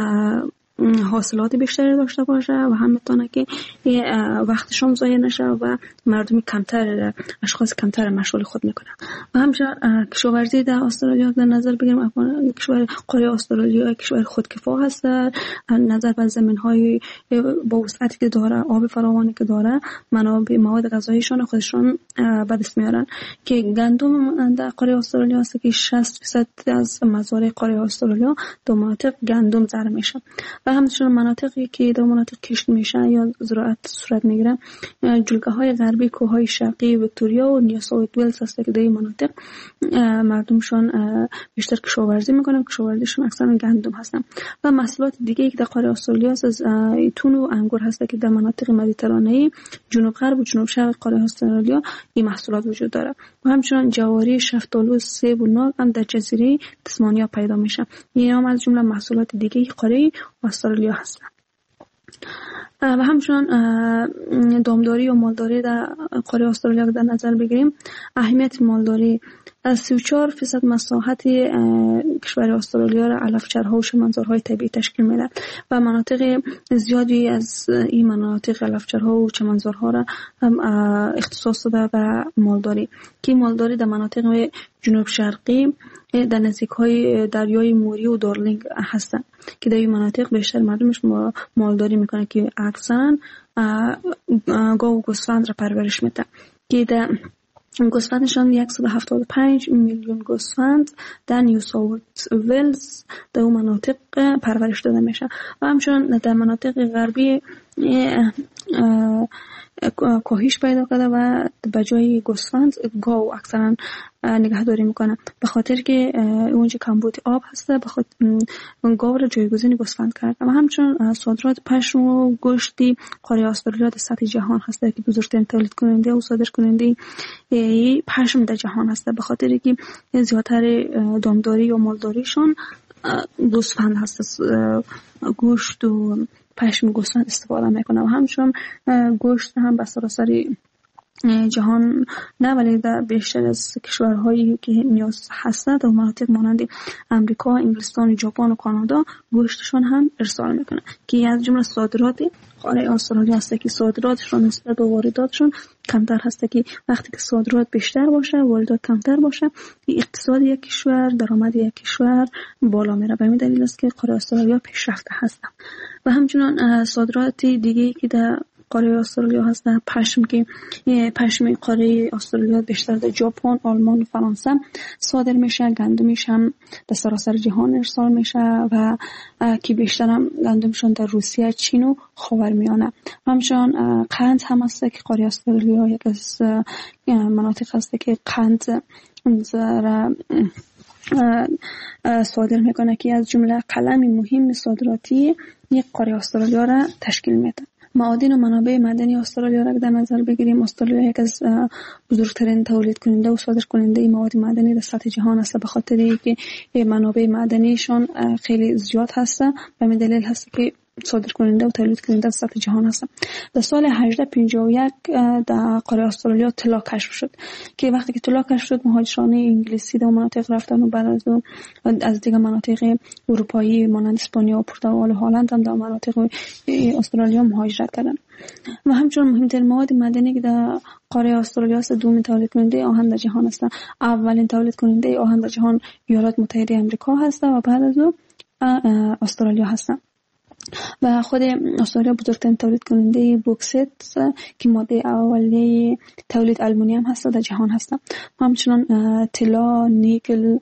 حاصلات بیشتری داشته باشه و هم میتونه که وقتشون ضایع نشه و مردم کمتر اشخاص کمتر مشغول خود میکنن. و همچنین کشاورزی در استرالیا در نظر بگیریم، کشور قاره استرالیا کشور خودکفا هست در نظر به زمین‌های با وسعتی که داره، آب فراوانی که داره، منابع مواد غذاییشون خودشون به دست میارن. که گندم در قاره استرالیا هست که شصت درصد از مزارع قاره استرالیا در مناطق گندم زرع میشه. و همچنین مناطقی که در مناطق کشت میشه یا زراعت صورت میگیره جلگه های غربی، کوههای شرقی ویکتوریا و نیو ساوت ولز هست که در این مناطق مردمشون بیشتر کشاورزی میکنن. کشاورزیشون اکثرا گندم هستن. و محصولات دیگه که در قاره استرالیا از تون و انگور هست که در مناطق مدیترانه‌ای جنوب غرب و جنوب شرق قاره استرالیا این محصولات وجود داره. و همچنین جواری، شفتالو، سیب و نار هم در جزیره تسمانیا پیدا میشه. این هم از جمله محصولات دیگه قاره استرالیا هستن. و همچنین دامداری و مالداری در قاره استرالیا در نظر بگیریم، اهمیت مالداری از سی و چهار درصد مساحت کشور استرالیا را علفچرها و چمنزارهای طبیعی تشکیل میده و مناطق زیادی از این مناطق علفچرها و چمنزارها را هم اختصاص داده به مالداری. که مالداری در مناطق جنوب شرقی در نزدیک های دریای موری و دارلینگ هستن که در این مناطق بیشتر مردمش مالداری میکنه که اکثرا گاو و گوسفند را پرورش میده. که در گوسفندشان صد و هفتاد و پنج میلیون گوسفند در نیو ساوت ولز در اون مناطق پرورش داده میشه. و همچنین در مناطق غربی کاهش پیدا کرده و به جای گوسفند گاو اکثرا نگهداری میکنه، به خاطر که اونجا کمبود آب هسته، به خاطر گاو را جایگزین گوسفند کرده. و همچنین صادرات پشم و گوشتی قاره استرالیا در سطح جهان هسته که بزرگترین تولید کننده و صادر کننده پشم در جهان هسته، به خاطر که زیادتر دامداری و مالداریشون گوسفند هست، گوشت و پشم گوسفند استفاده میکنه. و همچنین گوشت هم به سراسر جهان نه ولی در بیشتر از کشورهایی که نیاز هست در مناطق مانند امریکا، انگلستان، ژاپن و کانادا گوشتشون هم ارسال میکنه که از جمله صادرات قاره استرالیا هست که صادراتشون نسبت به وارداتشون کمتر هست، که وقتی که صادرات بیشتر باشه واردات کمتر باشه اقتصاد یک کشور، درآمد یک کشور بالا میره. به همین دلیل است که قاره استرالیا پیشرفته هست. و همچنین صادرات دیگه که در قاره استرالیا هست پشم، که پشم قاره استرالیا بیشتر در ژاپن، آلمان و فرانسه صادر میشه. گندمش هم در سراسر جهان ارسال میشه و که بیشتر هم گندمشون در روسیه، چین و خاورمیانه. همچنین قند هم هست که قاره استرالیا یک از مناطق هست که قند را صادر میکنه که از جمله قلم مهم صادراتی یک قاره استرالیا را تشکیل میده. معادن و منابع معدنی استرالیا را در نظر بگیریم، استرالیا یک از بزرگترین تولید کننده و صادر کننده مواد معدنی در سطح جهان است، به خاطر اینکه منابع معدنیشون خیلی زیاد هست. به همین دلیل هست که صادر کننده و تولید کننده در سطح جهان هست. در سال هجده پنجاه و یک در قاره استرالیا طلا کشف شد که وقتی که طلا کشف شد مهاجران انگلیسی در مناطق رفتن و بعد از از دیگر مناطق اروپایی مانند اسپانیا و پرتغال و هلند هم در مناطق استرالیا مهاجرت کردن. و همچنین مهمترین مواد معدنی که در قاره استرالیا است دومین تولید کننده آهن در جهان است. اولین تولید کننده آهن در جهان ایالات متحده آمریکا هست و بعد از اون استرالیا هست. و خود استرالیا بزرگترین تولید کننده بوکسیت که ماده اولیه تولید آلومینیوم هست در جهان هست. همچنین طلا، نیکل،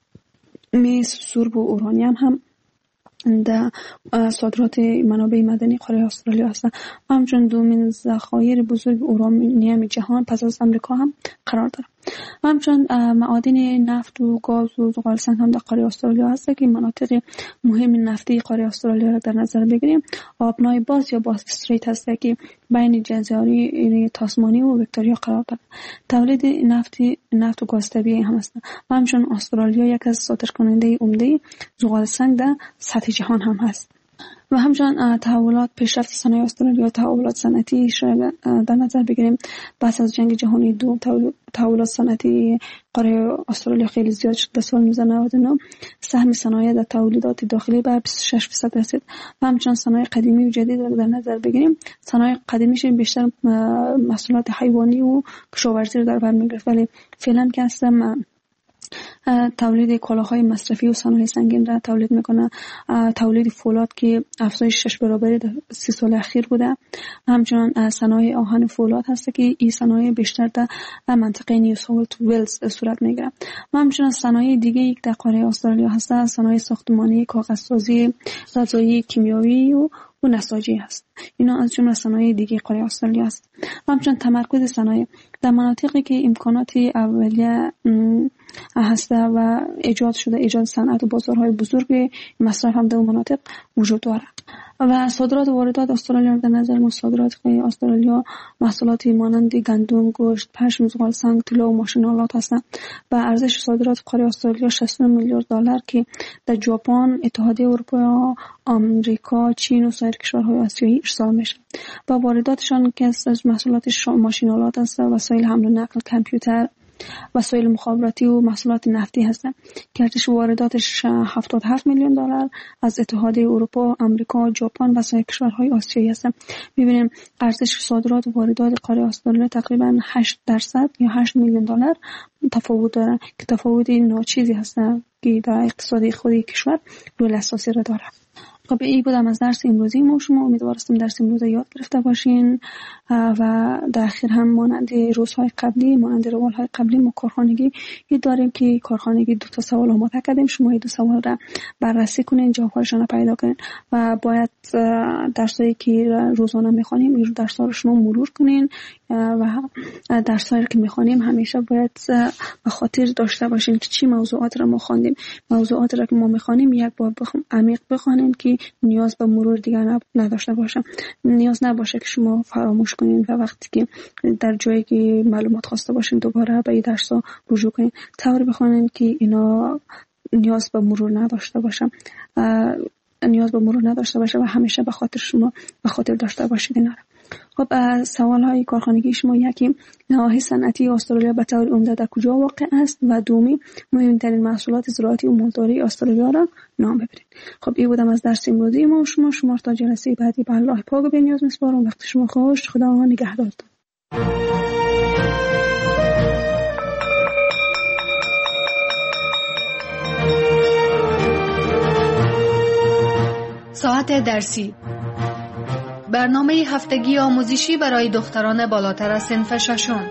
مس، سرب و اورانیوم هم در صادرات منابع معدنی قاره استرالیا هست. همچنین دومین ذخایر بزرگ اورانیوم جهان پس از امریکا هم قرار داره. همچنین معادن نفت و گاز و زغال سنگ هم در قاره استرالیا هست که مناطق مهم نفتی قاره استرالیا را در نظر بگیریم. آبنای باز یا باز استریت هست که بین جزایر تاسمانی و ویکتوریا قرار دارد. تولید نفتی نفت و گاز طبیعی هم هست. همچنین استرالیا یک از صادر کننده عمده زغال سنگ در سطح جهان هم هست. و همچنین تحولات پیشرفت صنایع استرالیا، تحولات صنعتی در نظر بگیریم. پس از جنگ جهانی دوم تحولات صنعتی قاره استرالیا خیلی زیاد شد. در سال نوزده نود و نه سهم صنایع در تولیدات داخلی به بیست و شش درصد رسید. و همچنین صنایع قدیمی و جدید را در نظر بگیریم. صنایع قدیمیش بیشتر محصولات حیوانی و کشاورزی را در بر میگرفت، ولی فعلا که هستم تولید کالاهای مصرفی و صنایع سنگین را تولید میکنه. تولید فولاد که افزایش شش برابری در سی سال اخیر بوده. همچنین صنایع آهن فولاد هست که این صنایع بیشتر در منطقه نیو ساوت ویلز صورت میگیره. و همچنین صنایع دیگه یک در قاره استرالیا هست، صنایع ساختمانی، کاغذسازی، غذایی، کیمیاوی و و نساجی هست. اینا از جمله صنایع دیگه قاره استرالیا هست. همچنین تمرکز صنایع در مناطقی که امکانات اولیه هست و ایجاد شده ایجاد صنعت و بازارهای بزرگ مصرف هم در مناطق وجود داره. و صادرات و واردات استرالیا در نظر ما صادرات استرالیا محصولات مانند گندم، گوشت، پشم، زغال سنگ، طلا و ماشین‌آلات هستند. و ارزش صادرات قاره استرالیا شصت و نه میلیارد دلار که در ژاپن، اتحادیه اروپا، آمریکا، چین و سایر کشورهای آسیایی ارسال میشه. و وارداتشان که از محصولات ماشین‌آلات است، وسایل حمل و نقل، کامپیوتر، وسایل مخابراتی و محصولات نفتی هستند که ارزش وارداتش هفتاد و هفت میلیون دلار از اتحادیه اروپا، آمریکا، ژاپن و سایر کشورهای آسیایی هستند. می‌بینیم ارزش صادرات و واردات قاره استرالیا تقریباً هشت درصد یا هشت میلیون دلار تفاوت داره که تفاوت ناچیزی هست که در اقتصاد خود کشور رول اساسی را داره. خب این بودم از درس امروزی ما. شما امیدوارستم درس امروز یاد گرفته باشین و در اخیر هم مانند روزهای قبلی، مانند روالهای قبلی ما کارخانگی داریم که کارخانگی دو تا سوال آماده کردیم. شما این دو سوال را بررسی کنین، جوابشون را پیدا کنین و باید درسایی که روزانه میخوانیم این درس‌ها رو شما مرور کنین و درسایی که میخوانیم همیشه باید به خاطر داشته باشین که چی موضوعات را ما خواندیم. موضوعات را که ما میخوانیم یک بار بخوام عمیق بخوانیم که نیاز به مرور دیگر نداشته باشه. نیاز نباشه که شما فراموش کنین و وقتی که در جایی که معلومات خواسته باشین دوباره به این درس‌ها رجوع کنین. طوری بخوانین که اینا نیاز به مرور نداشته باشه. نیاز به مرور نداشته باشه و همیشه به خاطر شما به خاطر داشته باشید اینا. خب سوال های کارخانگی شما: یکی، نواحی صنعتی استرالیا به طور عمده در کجا واقع است؟ و دومی، مهمترین محصولات زراعتی و مالداری استرالیا را نام ببرید. خب این بودم از درس امروزی ما. شما شما تا جلسه بعدی به الله پاک و بی‌نیاز میسپارم. وقت شما خوش. خدا نگهدارتون. ساعت درسی، برنامه هفتگی آموزشی برای دختران بالاتر از صنف ششم.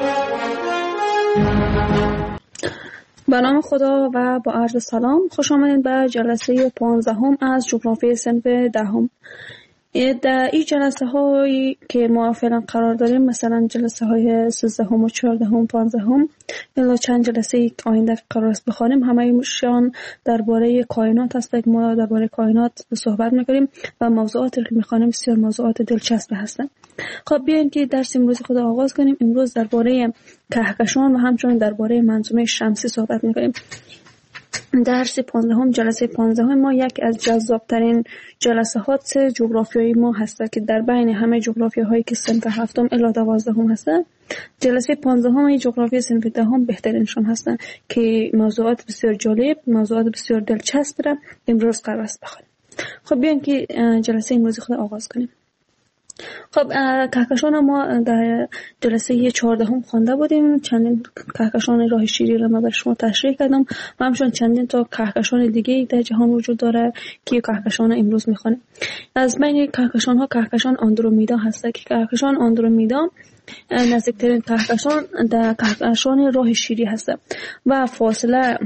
به نام خدا و با عرض سلام، خوش آمدید به جلسه پانزدهم از جغرافی صنف دهم. در این جلسه هایی که ما فعلا قرار داریم، مثلا جلسه های سیزدهم و چهاردهم و پانزدهم الا چند جلسه آینده قرار است بخوانیم، همه‌شان درباره کائنات هست که ما درباره کائنات صحبت می‌کنیم و موضوعاتی که می‌خوانیم بسیار موضوعات دلچسب هستند. خب بیاین که درس امروز خود آغاز کنیم. امروز درباره کهکشان و همچنین درباره منظومه شمسی صحبت می‌کنیم. درس پانزدهم، جلسه پانزدهم ما یک از جذابترین جلسات جغرافیایی ما هست که در بین همه جغرافیاهایی که صنف هفتم الی دوازدهم هست، جلسه پانزدهم جغرافی صنف دهم بهترینشان هستند که موضوعات بسیار جالب، موضوعات بسیار دلچسب را امروز قرار است بخوانیم. خب بیاین که جلسه امروز خود آغاز کنیم. خب کهکشان ما در جلسه چهاردهم خوانده بودیم. چندین کهکشان راه شیری را من برای شما تشریح کردم و همچنین چندین تا کهکشان دیگه در جهان وجود داره که کهکشان امروز میخوانیم. از بین کهکشان ها کهکشان آندرومیدا هست که کهکشان آندرومیدا نزدیکترین کهکشان در کهکشان راه شیری هست و فاصله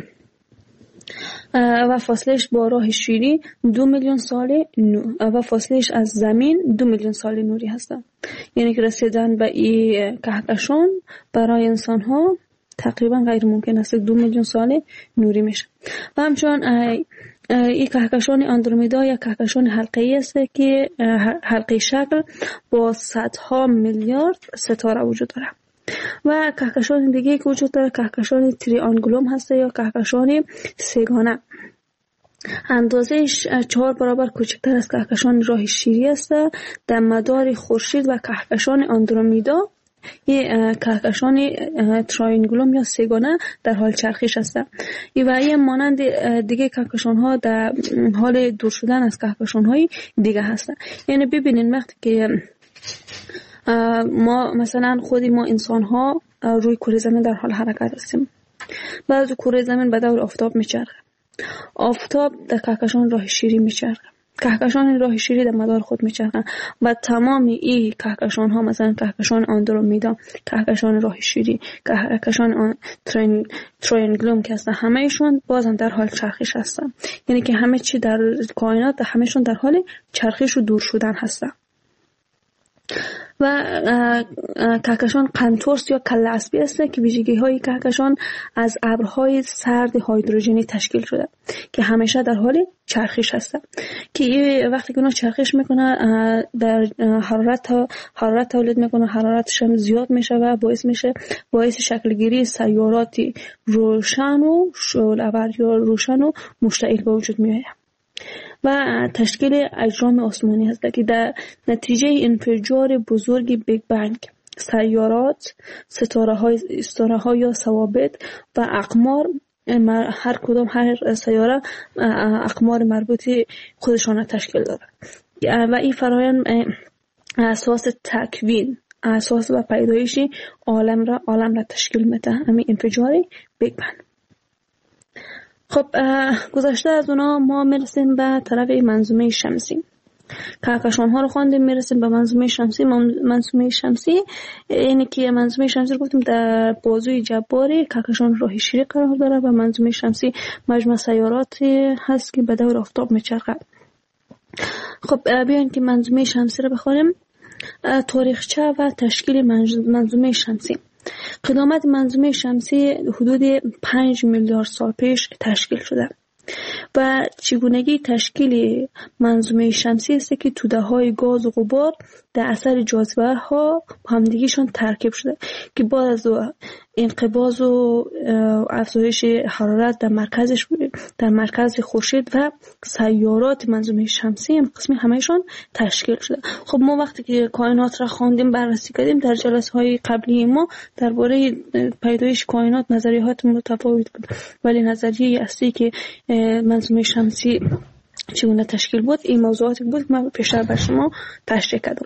و فاصلهش با راه شیری دو میلیون سال و فاصلهش از زمین دو میلیون سال نوری هست. یعنی که رسیدن به این کهکشان برای انسان ها تقریبا غیر ممکن است. دو میلیون سال نوری میشه. و همچنان این کهکشان آندرومیدا یک کهکشان حلقه‌ای است که حلقه شکل با صدها میلیارد ستاره وجود داره. و کهکشان دیگه که وجود داره کهکشان تریانگولوم هست یا کهکشان سه‌گانه. اندازهش چهار برابر کوچکتر از کهکشان راه شیری است. در مدار خورشید و کهکشان آندرومیدا یه کهکشان تریانگولوم یا سه‌گانه در حال چرخش است. و این مانند دیگه کهکشان ها در حال دور شدن از کهکشان های دیگه هستن. یعنی ببینین وقتی که ما مثلا خودی ما انسان ها روی کره زمین در حال حرکت هستیم. بعد کره زمین به دور آفتاب میچرخه. آفتاب در کهکشان راه شیری میچرخه. کهکشان راه شیری در مدار خود میچرخه و تمام این کهکشان ها مثلا کهکشان آندرومیدا، کهکشان راه شیری، کهکشان ترین تریانگولوم که هستن همه‌شون بازم در حال چرخش هستن. یعنی که همه چی در کائنات همه‌شون در حال چرخش و دور شدن هستن. و کهکشان قنتورس یا کله اسبی است که ویژگی های کهکشان از ابرهای سرد هیدروژنی تشکیل شده که همیشه در حال چرخش هست که وقتی که اونها چرخش میکنه در حرارت حرارت تولید میکنه، حرارتش هم زیاد میشه و باعث میشه باعث شکل گیری سیارات روشن و شعله‌ور یا روشن و مشتعل به وجود میاد و تشکیل اجرام آسمانی هست که در نتیجه انفجار بزرگ بیگ بنگ سیارات، ستاره‌های استاره‌ها یا ثوابت و اقمار، هر کدام هر سیاره اقمار مربوطی خودشان را تشکیل داره و این فرآیند اساس تکوین، اساس و پیدایش عالم را عالم را تشکیل میده. همین انفجار بیگ بنگ. خب گذشته از اونا ما میرسیم به طرف منظومه شمسی. کهکشان ها رو خواندیم، میرسیم به منظومه شمسی. منظومه شمسی اینی که منظومه شمسی رو گفتیم در بازوی جباری کهکشان راه شیری قرار داره و منظومه شمسی مجموعه سیاراتی هست که به دور آفتاب میچرخه. خب بیاین که منظومه شمسی رو بخونیم. تاریخچه و تشکیل منظومه شمسی. قدامت منظومه شمسی حدود پنج میلیارد سال پیش تشکیل شده و چگونگی تشکیل منظومه شمسی است که توده های گاز و غبار در اثر جاذبه ها همدیگه‌شان ترکیب شده که بعد از انقباض و افزایش حرارت در مرکزش در مرکز خورشید و سیارات منظومه شمسی هم قسمی همهشان تشکیل شده. خب ما وقتی که کائنات را خواندیم بررسی کردیم در جلسه‌های قبلی ما درباره پیدایش کائنات نظریات متفاوت بود، ولی نظریه اصلی که منظومه شمسی چگونه تشکیل بود این موضوعاتی بود که من پیشتر بر شما تشریح کردم.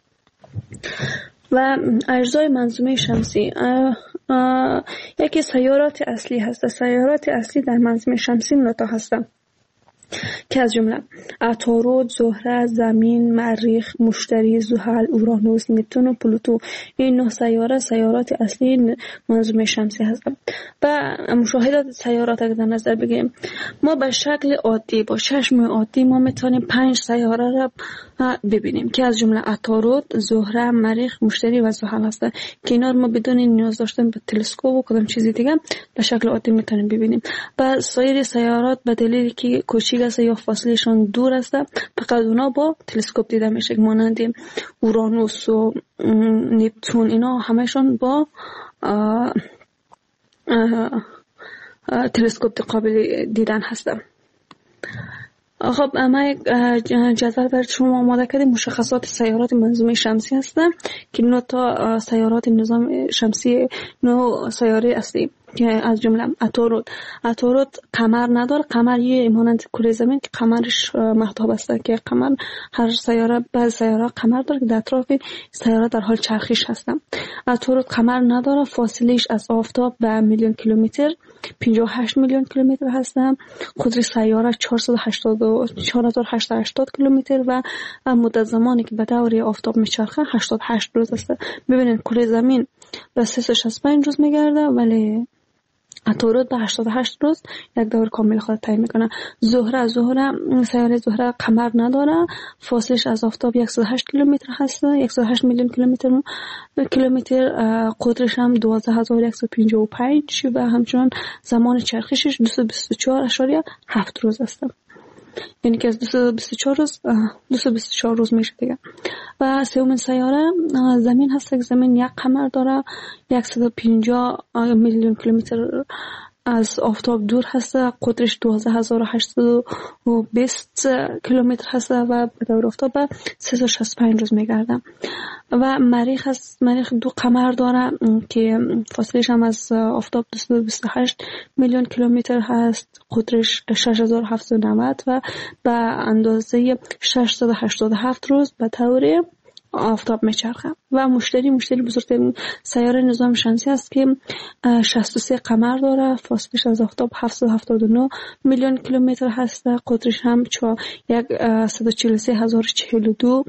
و اجزای منظومه شمسی اه اه یکی سیارات اصلی هست. سیارات اصلی در منظومه شمسی نوتا هستند که از جمله عطارد، زهره، زمین، مریخ، مشتری، زحل، اورانوس، نپتون و پلوتو. این نه سیاره سیارات اصلی منظومه شمسی هستند. و مشاهدات سیارات اگر در نظر بگیریم ما به شکل عادی با چشم عادی ما میتونیم پنج سیاره را ببینیم که از جمله عطارد، زهره، مریخ، مشتری و زحل هستند که اینا رو ما بدون نیاز داشتن به تلسکوپ و کدام چیزی دیگه به شکل عادی میتونیم ببینیم. و سایر سیارات به دلیلی که کوچیک است یا فاصلهشان دور است فقط اونا با تلسکوپ دیده میشه، مانند اورانوس و نپتون اینا همشون با آه آه آه تلسکوپ قابل دیدن هستن. خب ما جدول برای شما آماده کردیم. مشخصات سیارات منظومه شمسی هستن که نه تا سیارات نظام شمسی، نه سیاره اصلی که از جمله عطارد. عطارد قمر نداره. قمر یه مانند کره زمین که قمرش مهتاب است که قمر هر سیاره بعض سیاره قمر داره که در اطراف سیاره در حال چرخش هستن. عطارد قمر نداره. فاصلهش از آفتاب به میلیون کیلومتر پنجاه و هشت میلیون کیلومتر هستن. قطر سیاره چهارصد و هشتاد و چهار هزار و هشتصد و هشتاد کیلومتر و مدت زمانی که به دور آفتاب میچرخه هشتاد و هشت روز است. ببینید کره زمین به سیصد و شصت و پنج روز میگرده ولی عطارد به هشتاد و هشت روز یک دور کامل خود طی میکنه. زهره زهره سیاره زهره قمر نداره. فاصلش از آفتاب صد و هشت کیلومتر هست، صد و هشت میلیون کیلومتر کیلومتر. قطرش هم دوازده هزار و صد و پنجاه و پنج و همچنان زمان چرخشش دویست و بیست و چهار اشاریه هفت روز است. یعنی که از دویست و بیست و چهار روز دویست و بیست و چهار روز میشه دیگه. و سومین سیاره زمین هست که زمین یک قمر داره، صد و پنجاه میلیون کیلومتر از آفتاب دور هست. قطرش دوازده هزار و هشتصد و بیست کیلومتر هست و به دور آفتاب به سیصد و شصت و پنج روز میگرده. و مریخ هست. مریخ دو قمر داره که فاصلهش هم از آفتاب دویست و بیست و هشت میلیون کیلومتر هست. قطرش شش هزار و هفتصد و نود و به اندازه ششصد و هشتاد و هفت روز به طور آفتاب میچرخه. و مشتری مشتری بزرگترین سیاره نظام شمسی است که شصت و سه قمر داره. فاصلش از آفتاب هفتصد و هفتاد و نه میلیون کیلومتر هست. قطرش هم صد و چهل و سه هزار و چهل و دو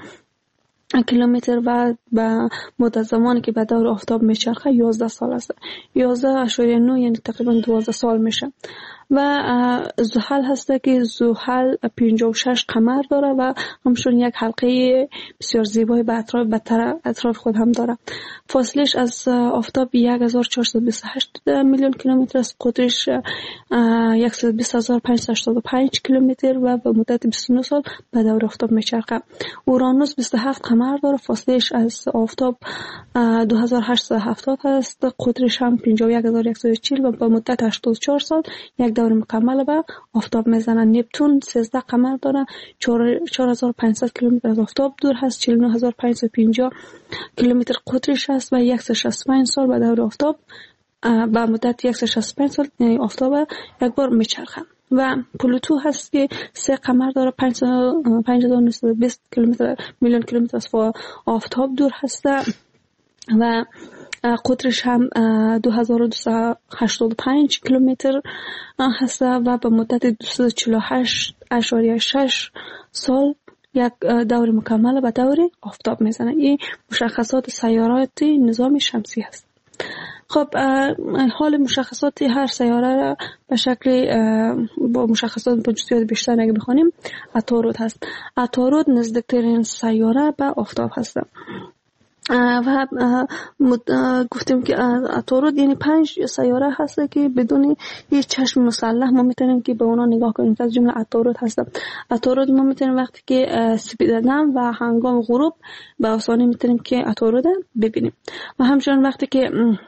کیلومتر و به مدت زمانی که به دور آفتاب میچرخه یازده سال است. یازده اشاریه نه یعنی تقریبا دوازده سال میشه. و زحل هسته که زحل پنجاه و شش قمر داره و همچنین یک حلقه بسیار زیبای به اطراف به اطراف خود هم داره. فاصلش از آفتاب هزار و چهارصد و بیست و هشت میلیون کیلومتر است. قطرش صد و بیست هزار و پانصد و هشتاد و پنج کیلومتر و به مدت بیست و نه سال به دور آفتاب میچرخه. اورانوس بیست و هفت قمر داره. فاصلش از آفتاب دو هزار و هشتصد و هفتاد است. قطرش هم پنجاه و یک هزار و صد و چهل و به مدت هشتاد و چهار سال یک دور مکمل به آفتاب میزنن. نپتون سیزده قمر داره. چهار هزار و پانصد کیلومتر از آفتاب دور هست. چهل و نه هزار و پانصد و پنجاه کیلومتر قطرش هست و صد و شصت و پنج سال به دور آفتاب به مدت صد و شصت و پنج سال یعنی آفتاب یک بار میچرخه. و پلوتو هست که سه قمر داره. پنج هزار و نهصد و بیست کیلومتر میلیون کیلومتر از آفتاب دور هست. و قطرش هم دو هزار و دویست و هشتاد و پنج کیلومتر هست و به مدت دویست و چهل و هشت اشاریه شش سال یک دور مکمل به دور آفتاب میزنه. این مشخصات سیارات نظام شمسی هست. خب حال مشخصات هر سیاره را به شکل با مشخصات با جزئیات بیشتر اگه بخونیم، عطارد هست. عطارد نزدیکترین سیاره به آفتاب هست و گفتیم که عطارد یعنی پنج سیاره هست که بدون یک چشم مسلح ما میتونیم که به اونا نگاه کنیم. از جمله عطارد هست. عطارد ما میتونیم وقتی که سپیده دم و هنگام غروب به آسانی میتونیم که عطارد ببینیم و همچنین وقتی که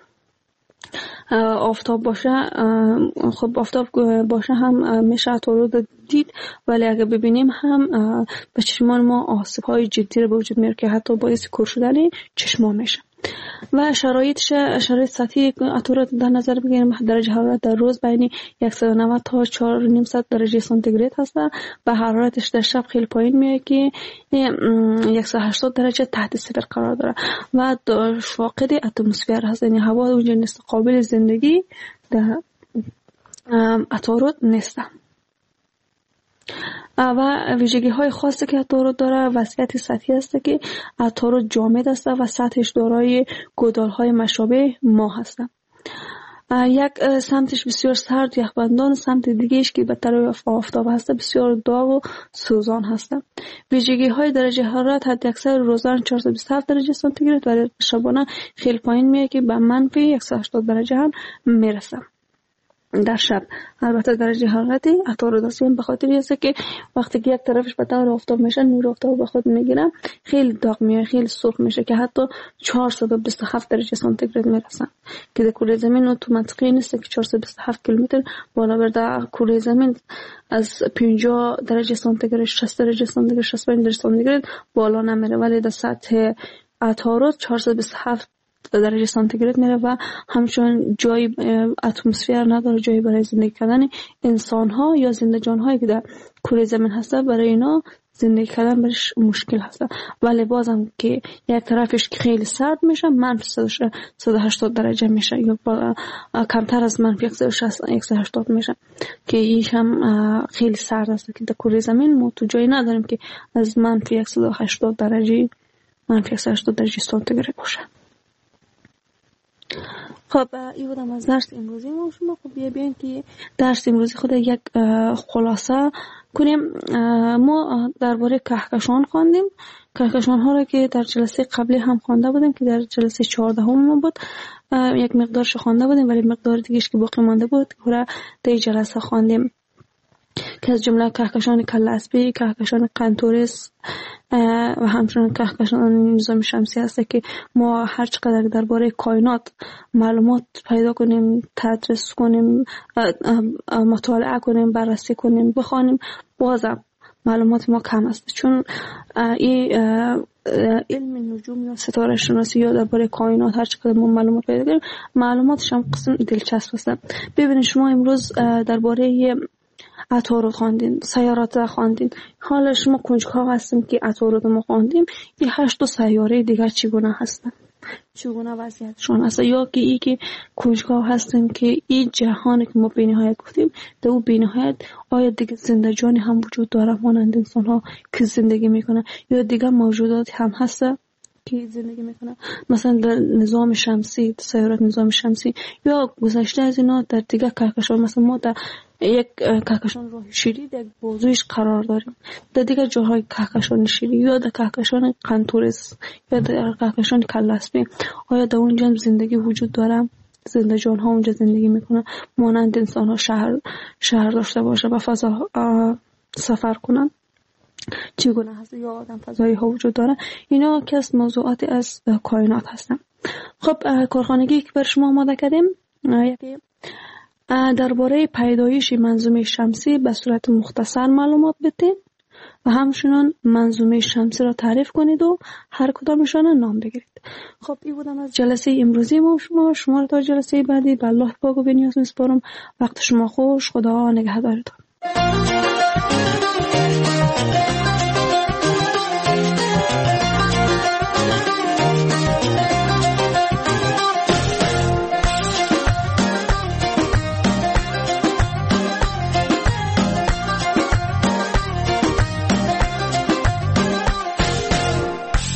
آفتاب باشه، خب آفتاب باشه هم میشه عطارد دید، ولی اگه ببینیم هم به چشمان ما آسیب های جدی رو به وجود میاره که حتی باعث کور شدن چشما میشه. و شرایطش شرایط سطحی عطارد در نظر بگیریم، درجه حرارت در روز بین صد و نود تا چهار و نیم صد درجه سانتیگراد هست و حرارتش در شب خیلی پایین میاد که صد و هشتاد درجه تحت صفر قرار داره و فاقد اتمسفر هست، یعنی هوا اونجا نیست، قابل زندگی در عطارد نیست. و ویژگی های خاصی که عطارد داره وضعیت سطحی است که عطارد جامد است و سطحش دارای گودال های مشابه ماه هست. یک سمتش بسیار سرد و یخبندان، سمت دیگهش که به طرف آفتاب هست بسیار داغ و سوزان هست. ویژگی های درجه حرارت حد اکثر روزانه چهارصد و بیست و هفت درجه سانتیگراد و شبانه خیلی پایین میاد که به منفی صد و هشتاد درجه هم میرسه در شب. البته درجه حرارت عطارد به خاطر است که وقتی که یک طرفش به طور آفتاب میشه، نور آفتاب به خود میگیره، خیلی داغ میشه، خیلی سرخ میشه که حتی چهارصد و بیست و هفت درجه سانتیگراد میرسه که در کره زمین تو منطقی نیست که چهارصد و بیست و هفت کیلومتر بالا بر در کره زمین از پنجاه درجه سانتیگراد، شصت درجه سانتیگراد، شصت و پنج درجه سانتیگراد بالا نمیره، ولی در سطح عطارد چهارصد و بیست و هفت درجه سانتیگراد میره و همچنین جای اتمسفر نداره، جایی برای زندگی کردن انسان ها یا زنده جان هایی که در کره زمین هسته برای اینا زندگی کردن برش مشکل هسته. ولی بازم که یک طرفش که خیلی سرد میشه، منفی صد و هشتاد درجه میشه یا کمتر از منفی صد و شصت صد و هشتاد میشه که ایش هم خیلی سرد است که در کره زمین ما تو جایی نداریم که از منفی صد و هشتاد درجه منفی صد و هشتاد درجه سانتیگراد باشه. خب این بودم از درس امروزی ما شما. خب بیا بیاین که درس امروزی خود یک خلاصه کنیم. ما درباره کهکشان خواندیم، کهکشان ها را که در جلسه قبلی هم خوانده بودیم که در جلسه چهارده هم بود، یک مقدارش خوانده بودیم ولی مقدار دیگهش که باقی مانده بود که را در جلسه خواندیم که از جمله کهکشان کله اسبی، کهکشان قنتورس و همچنین کهکشان نظام شمسی هست که ما هر چقدر درباره کائنات معلومات پیدا کنیم، تدریس کنیم، مطالعه کنیم، بررسی کنیم، بخوانیم، بازم معلومات ما کم است، چون این علم نجوم یا ستاره شناسی یا درباره کائنات هر چقدر ما معلومات پیدا کنیم معلوماتش هم قسم دلچسب است. ببینید شما امروز درباره عطارد خواندین، سیارات خواندین، حالا شما کنجکاو هستیم که عطارد ما خواندیم، این هشت تا سیاره دیگر چگونه هستن، چگونه وضعیتشون هست، یا که ای که کنجکاو هستیم که این جهانی که ما به نهایت گفتیم در او به نهایت آیا دیگه زنده جانی هم وجود داره مانند انسان ها که زندگی میکنه یا دیگه موجودات هم هست که زندگی میکنه، مثلا در نظام شمسی، سیارات نظام شمسی، یا گذشته از اینا در دیگه کهکشان، مثلا ما در یک کهکشان راه شیری در بازویش قرار داریم، در دیگه جاهای کهکشان شیری یا در کهکشان قنتورس یا در کهکشان کله اسبی، آیا در اونجا زندگی وجود داره، زنده جان ها اونجا زندگی میکنه مانند انسان ها شهر شهر داشته باشه و فضا سفر کنن، چگونه هست یا آدم فضایی ها وجود داره. اینا که از موضوعات از کائنات هستن. خب کارخانگی که بر شما آماده کردیم یکی درباره پیدایش منظومه شمسی به صورت مختصر معلومات بدید و همچنین منظومه شمسی را تعریف کنید و هر کدامشان نام بگیرید. خب این بودم از جلسه امروزی ما شما. شما را تا جلسه بعدی به الله پاک و بنیاز میسپارم. وقت شما خوش. خدا نگهدارتان.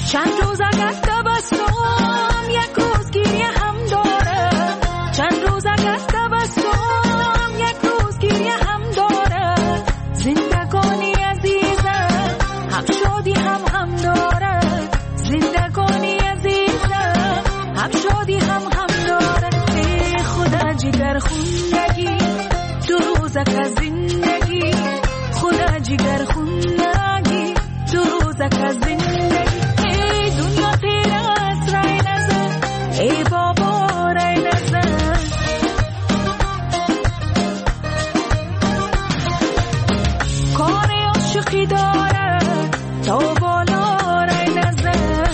چند روز اگر تبسم یک روز گریه هم داره، چند روز اگر تبسم یک روز گریه هم داره. زندگانی عزیزم هم شادی هم هم داره، زندگانی عزیزم هم شادی هم هم داره. ای خدا جگر خوندگی دو روزک از زندگی، خدا جگر خوندگی دو روزک از زندگی. ای دنیا تیره است رای نزن، ای بابا رای نزن. کار عاشقی داره تا بالا رای نزن،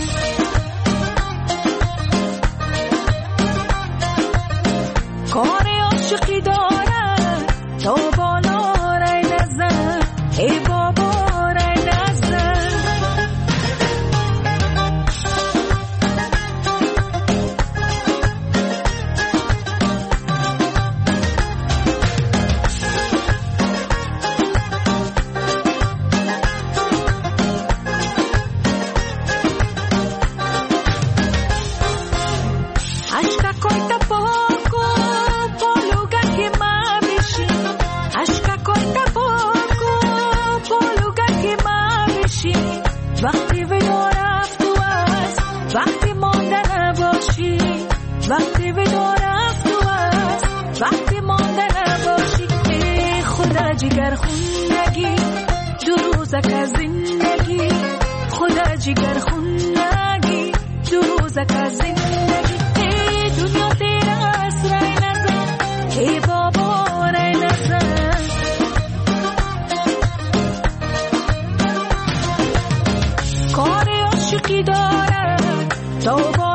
کار عاشقی داره تا بالا رای نزن، ای بابا رای نزن. Ashka koita poco, poluga que ma bishi. Ashka koita poco, poluga que ma bishi. وقتی وداع رفت تو است، وقتی مانده نباشی، وقتی وداع رفت تو است، وقتی مانده نباشی. ای خدا جگر خوندگی دو روزک از زندگی، خدا جگر خوندگی دو روزک از زندگی. ای دنیا تیره است رای نزن، ای بابا رای نزن. کار عاشقی داره تا با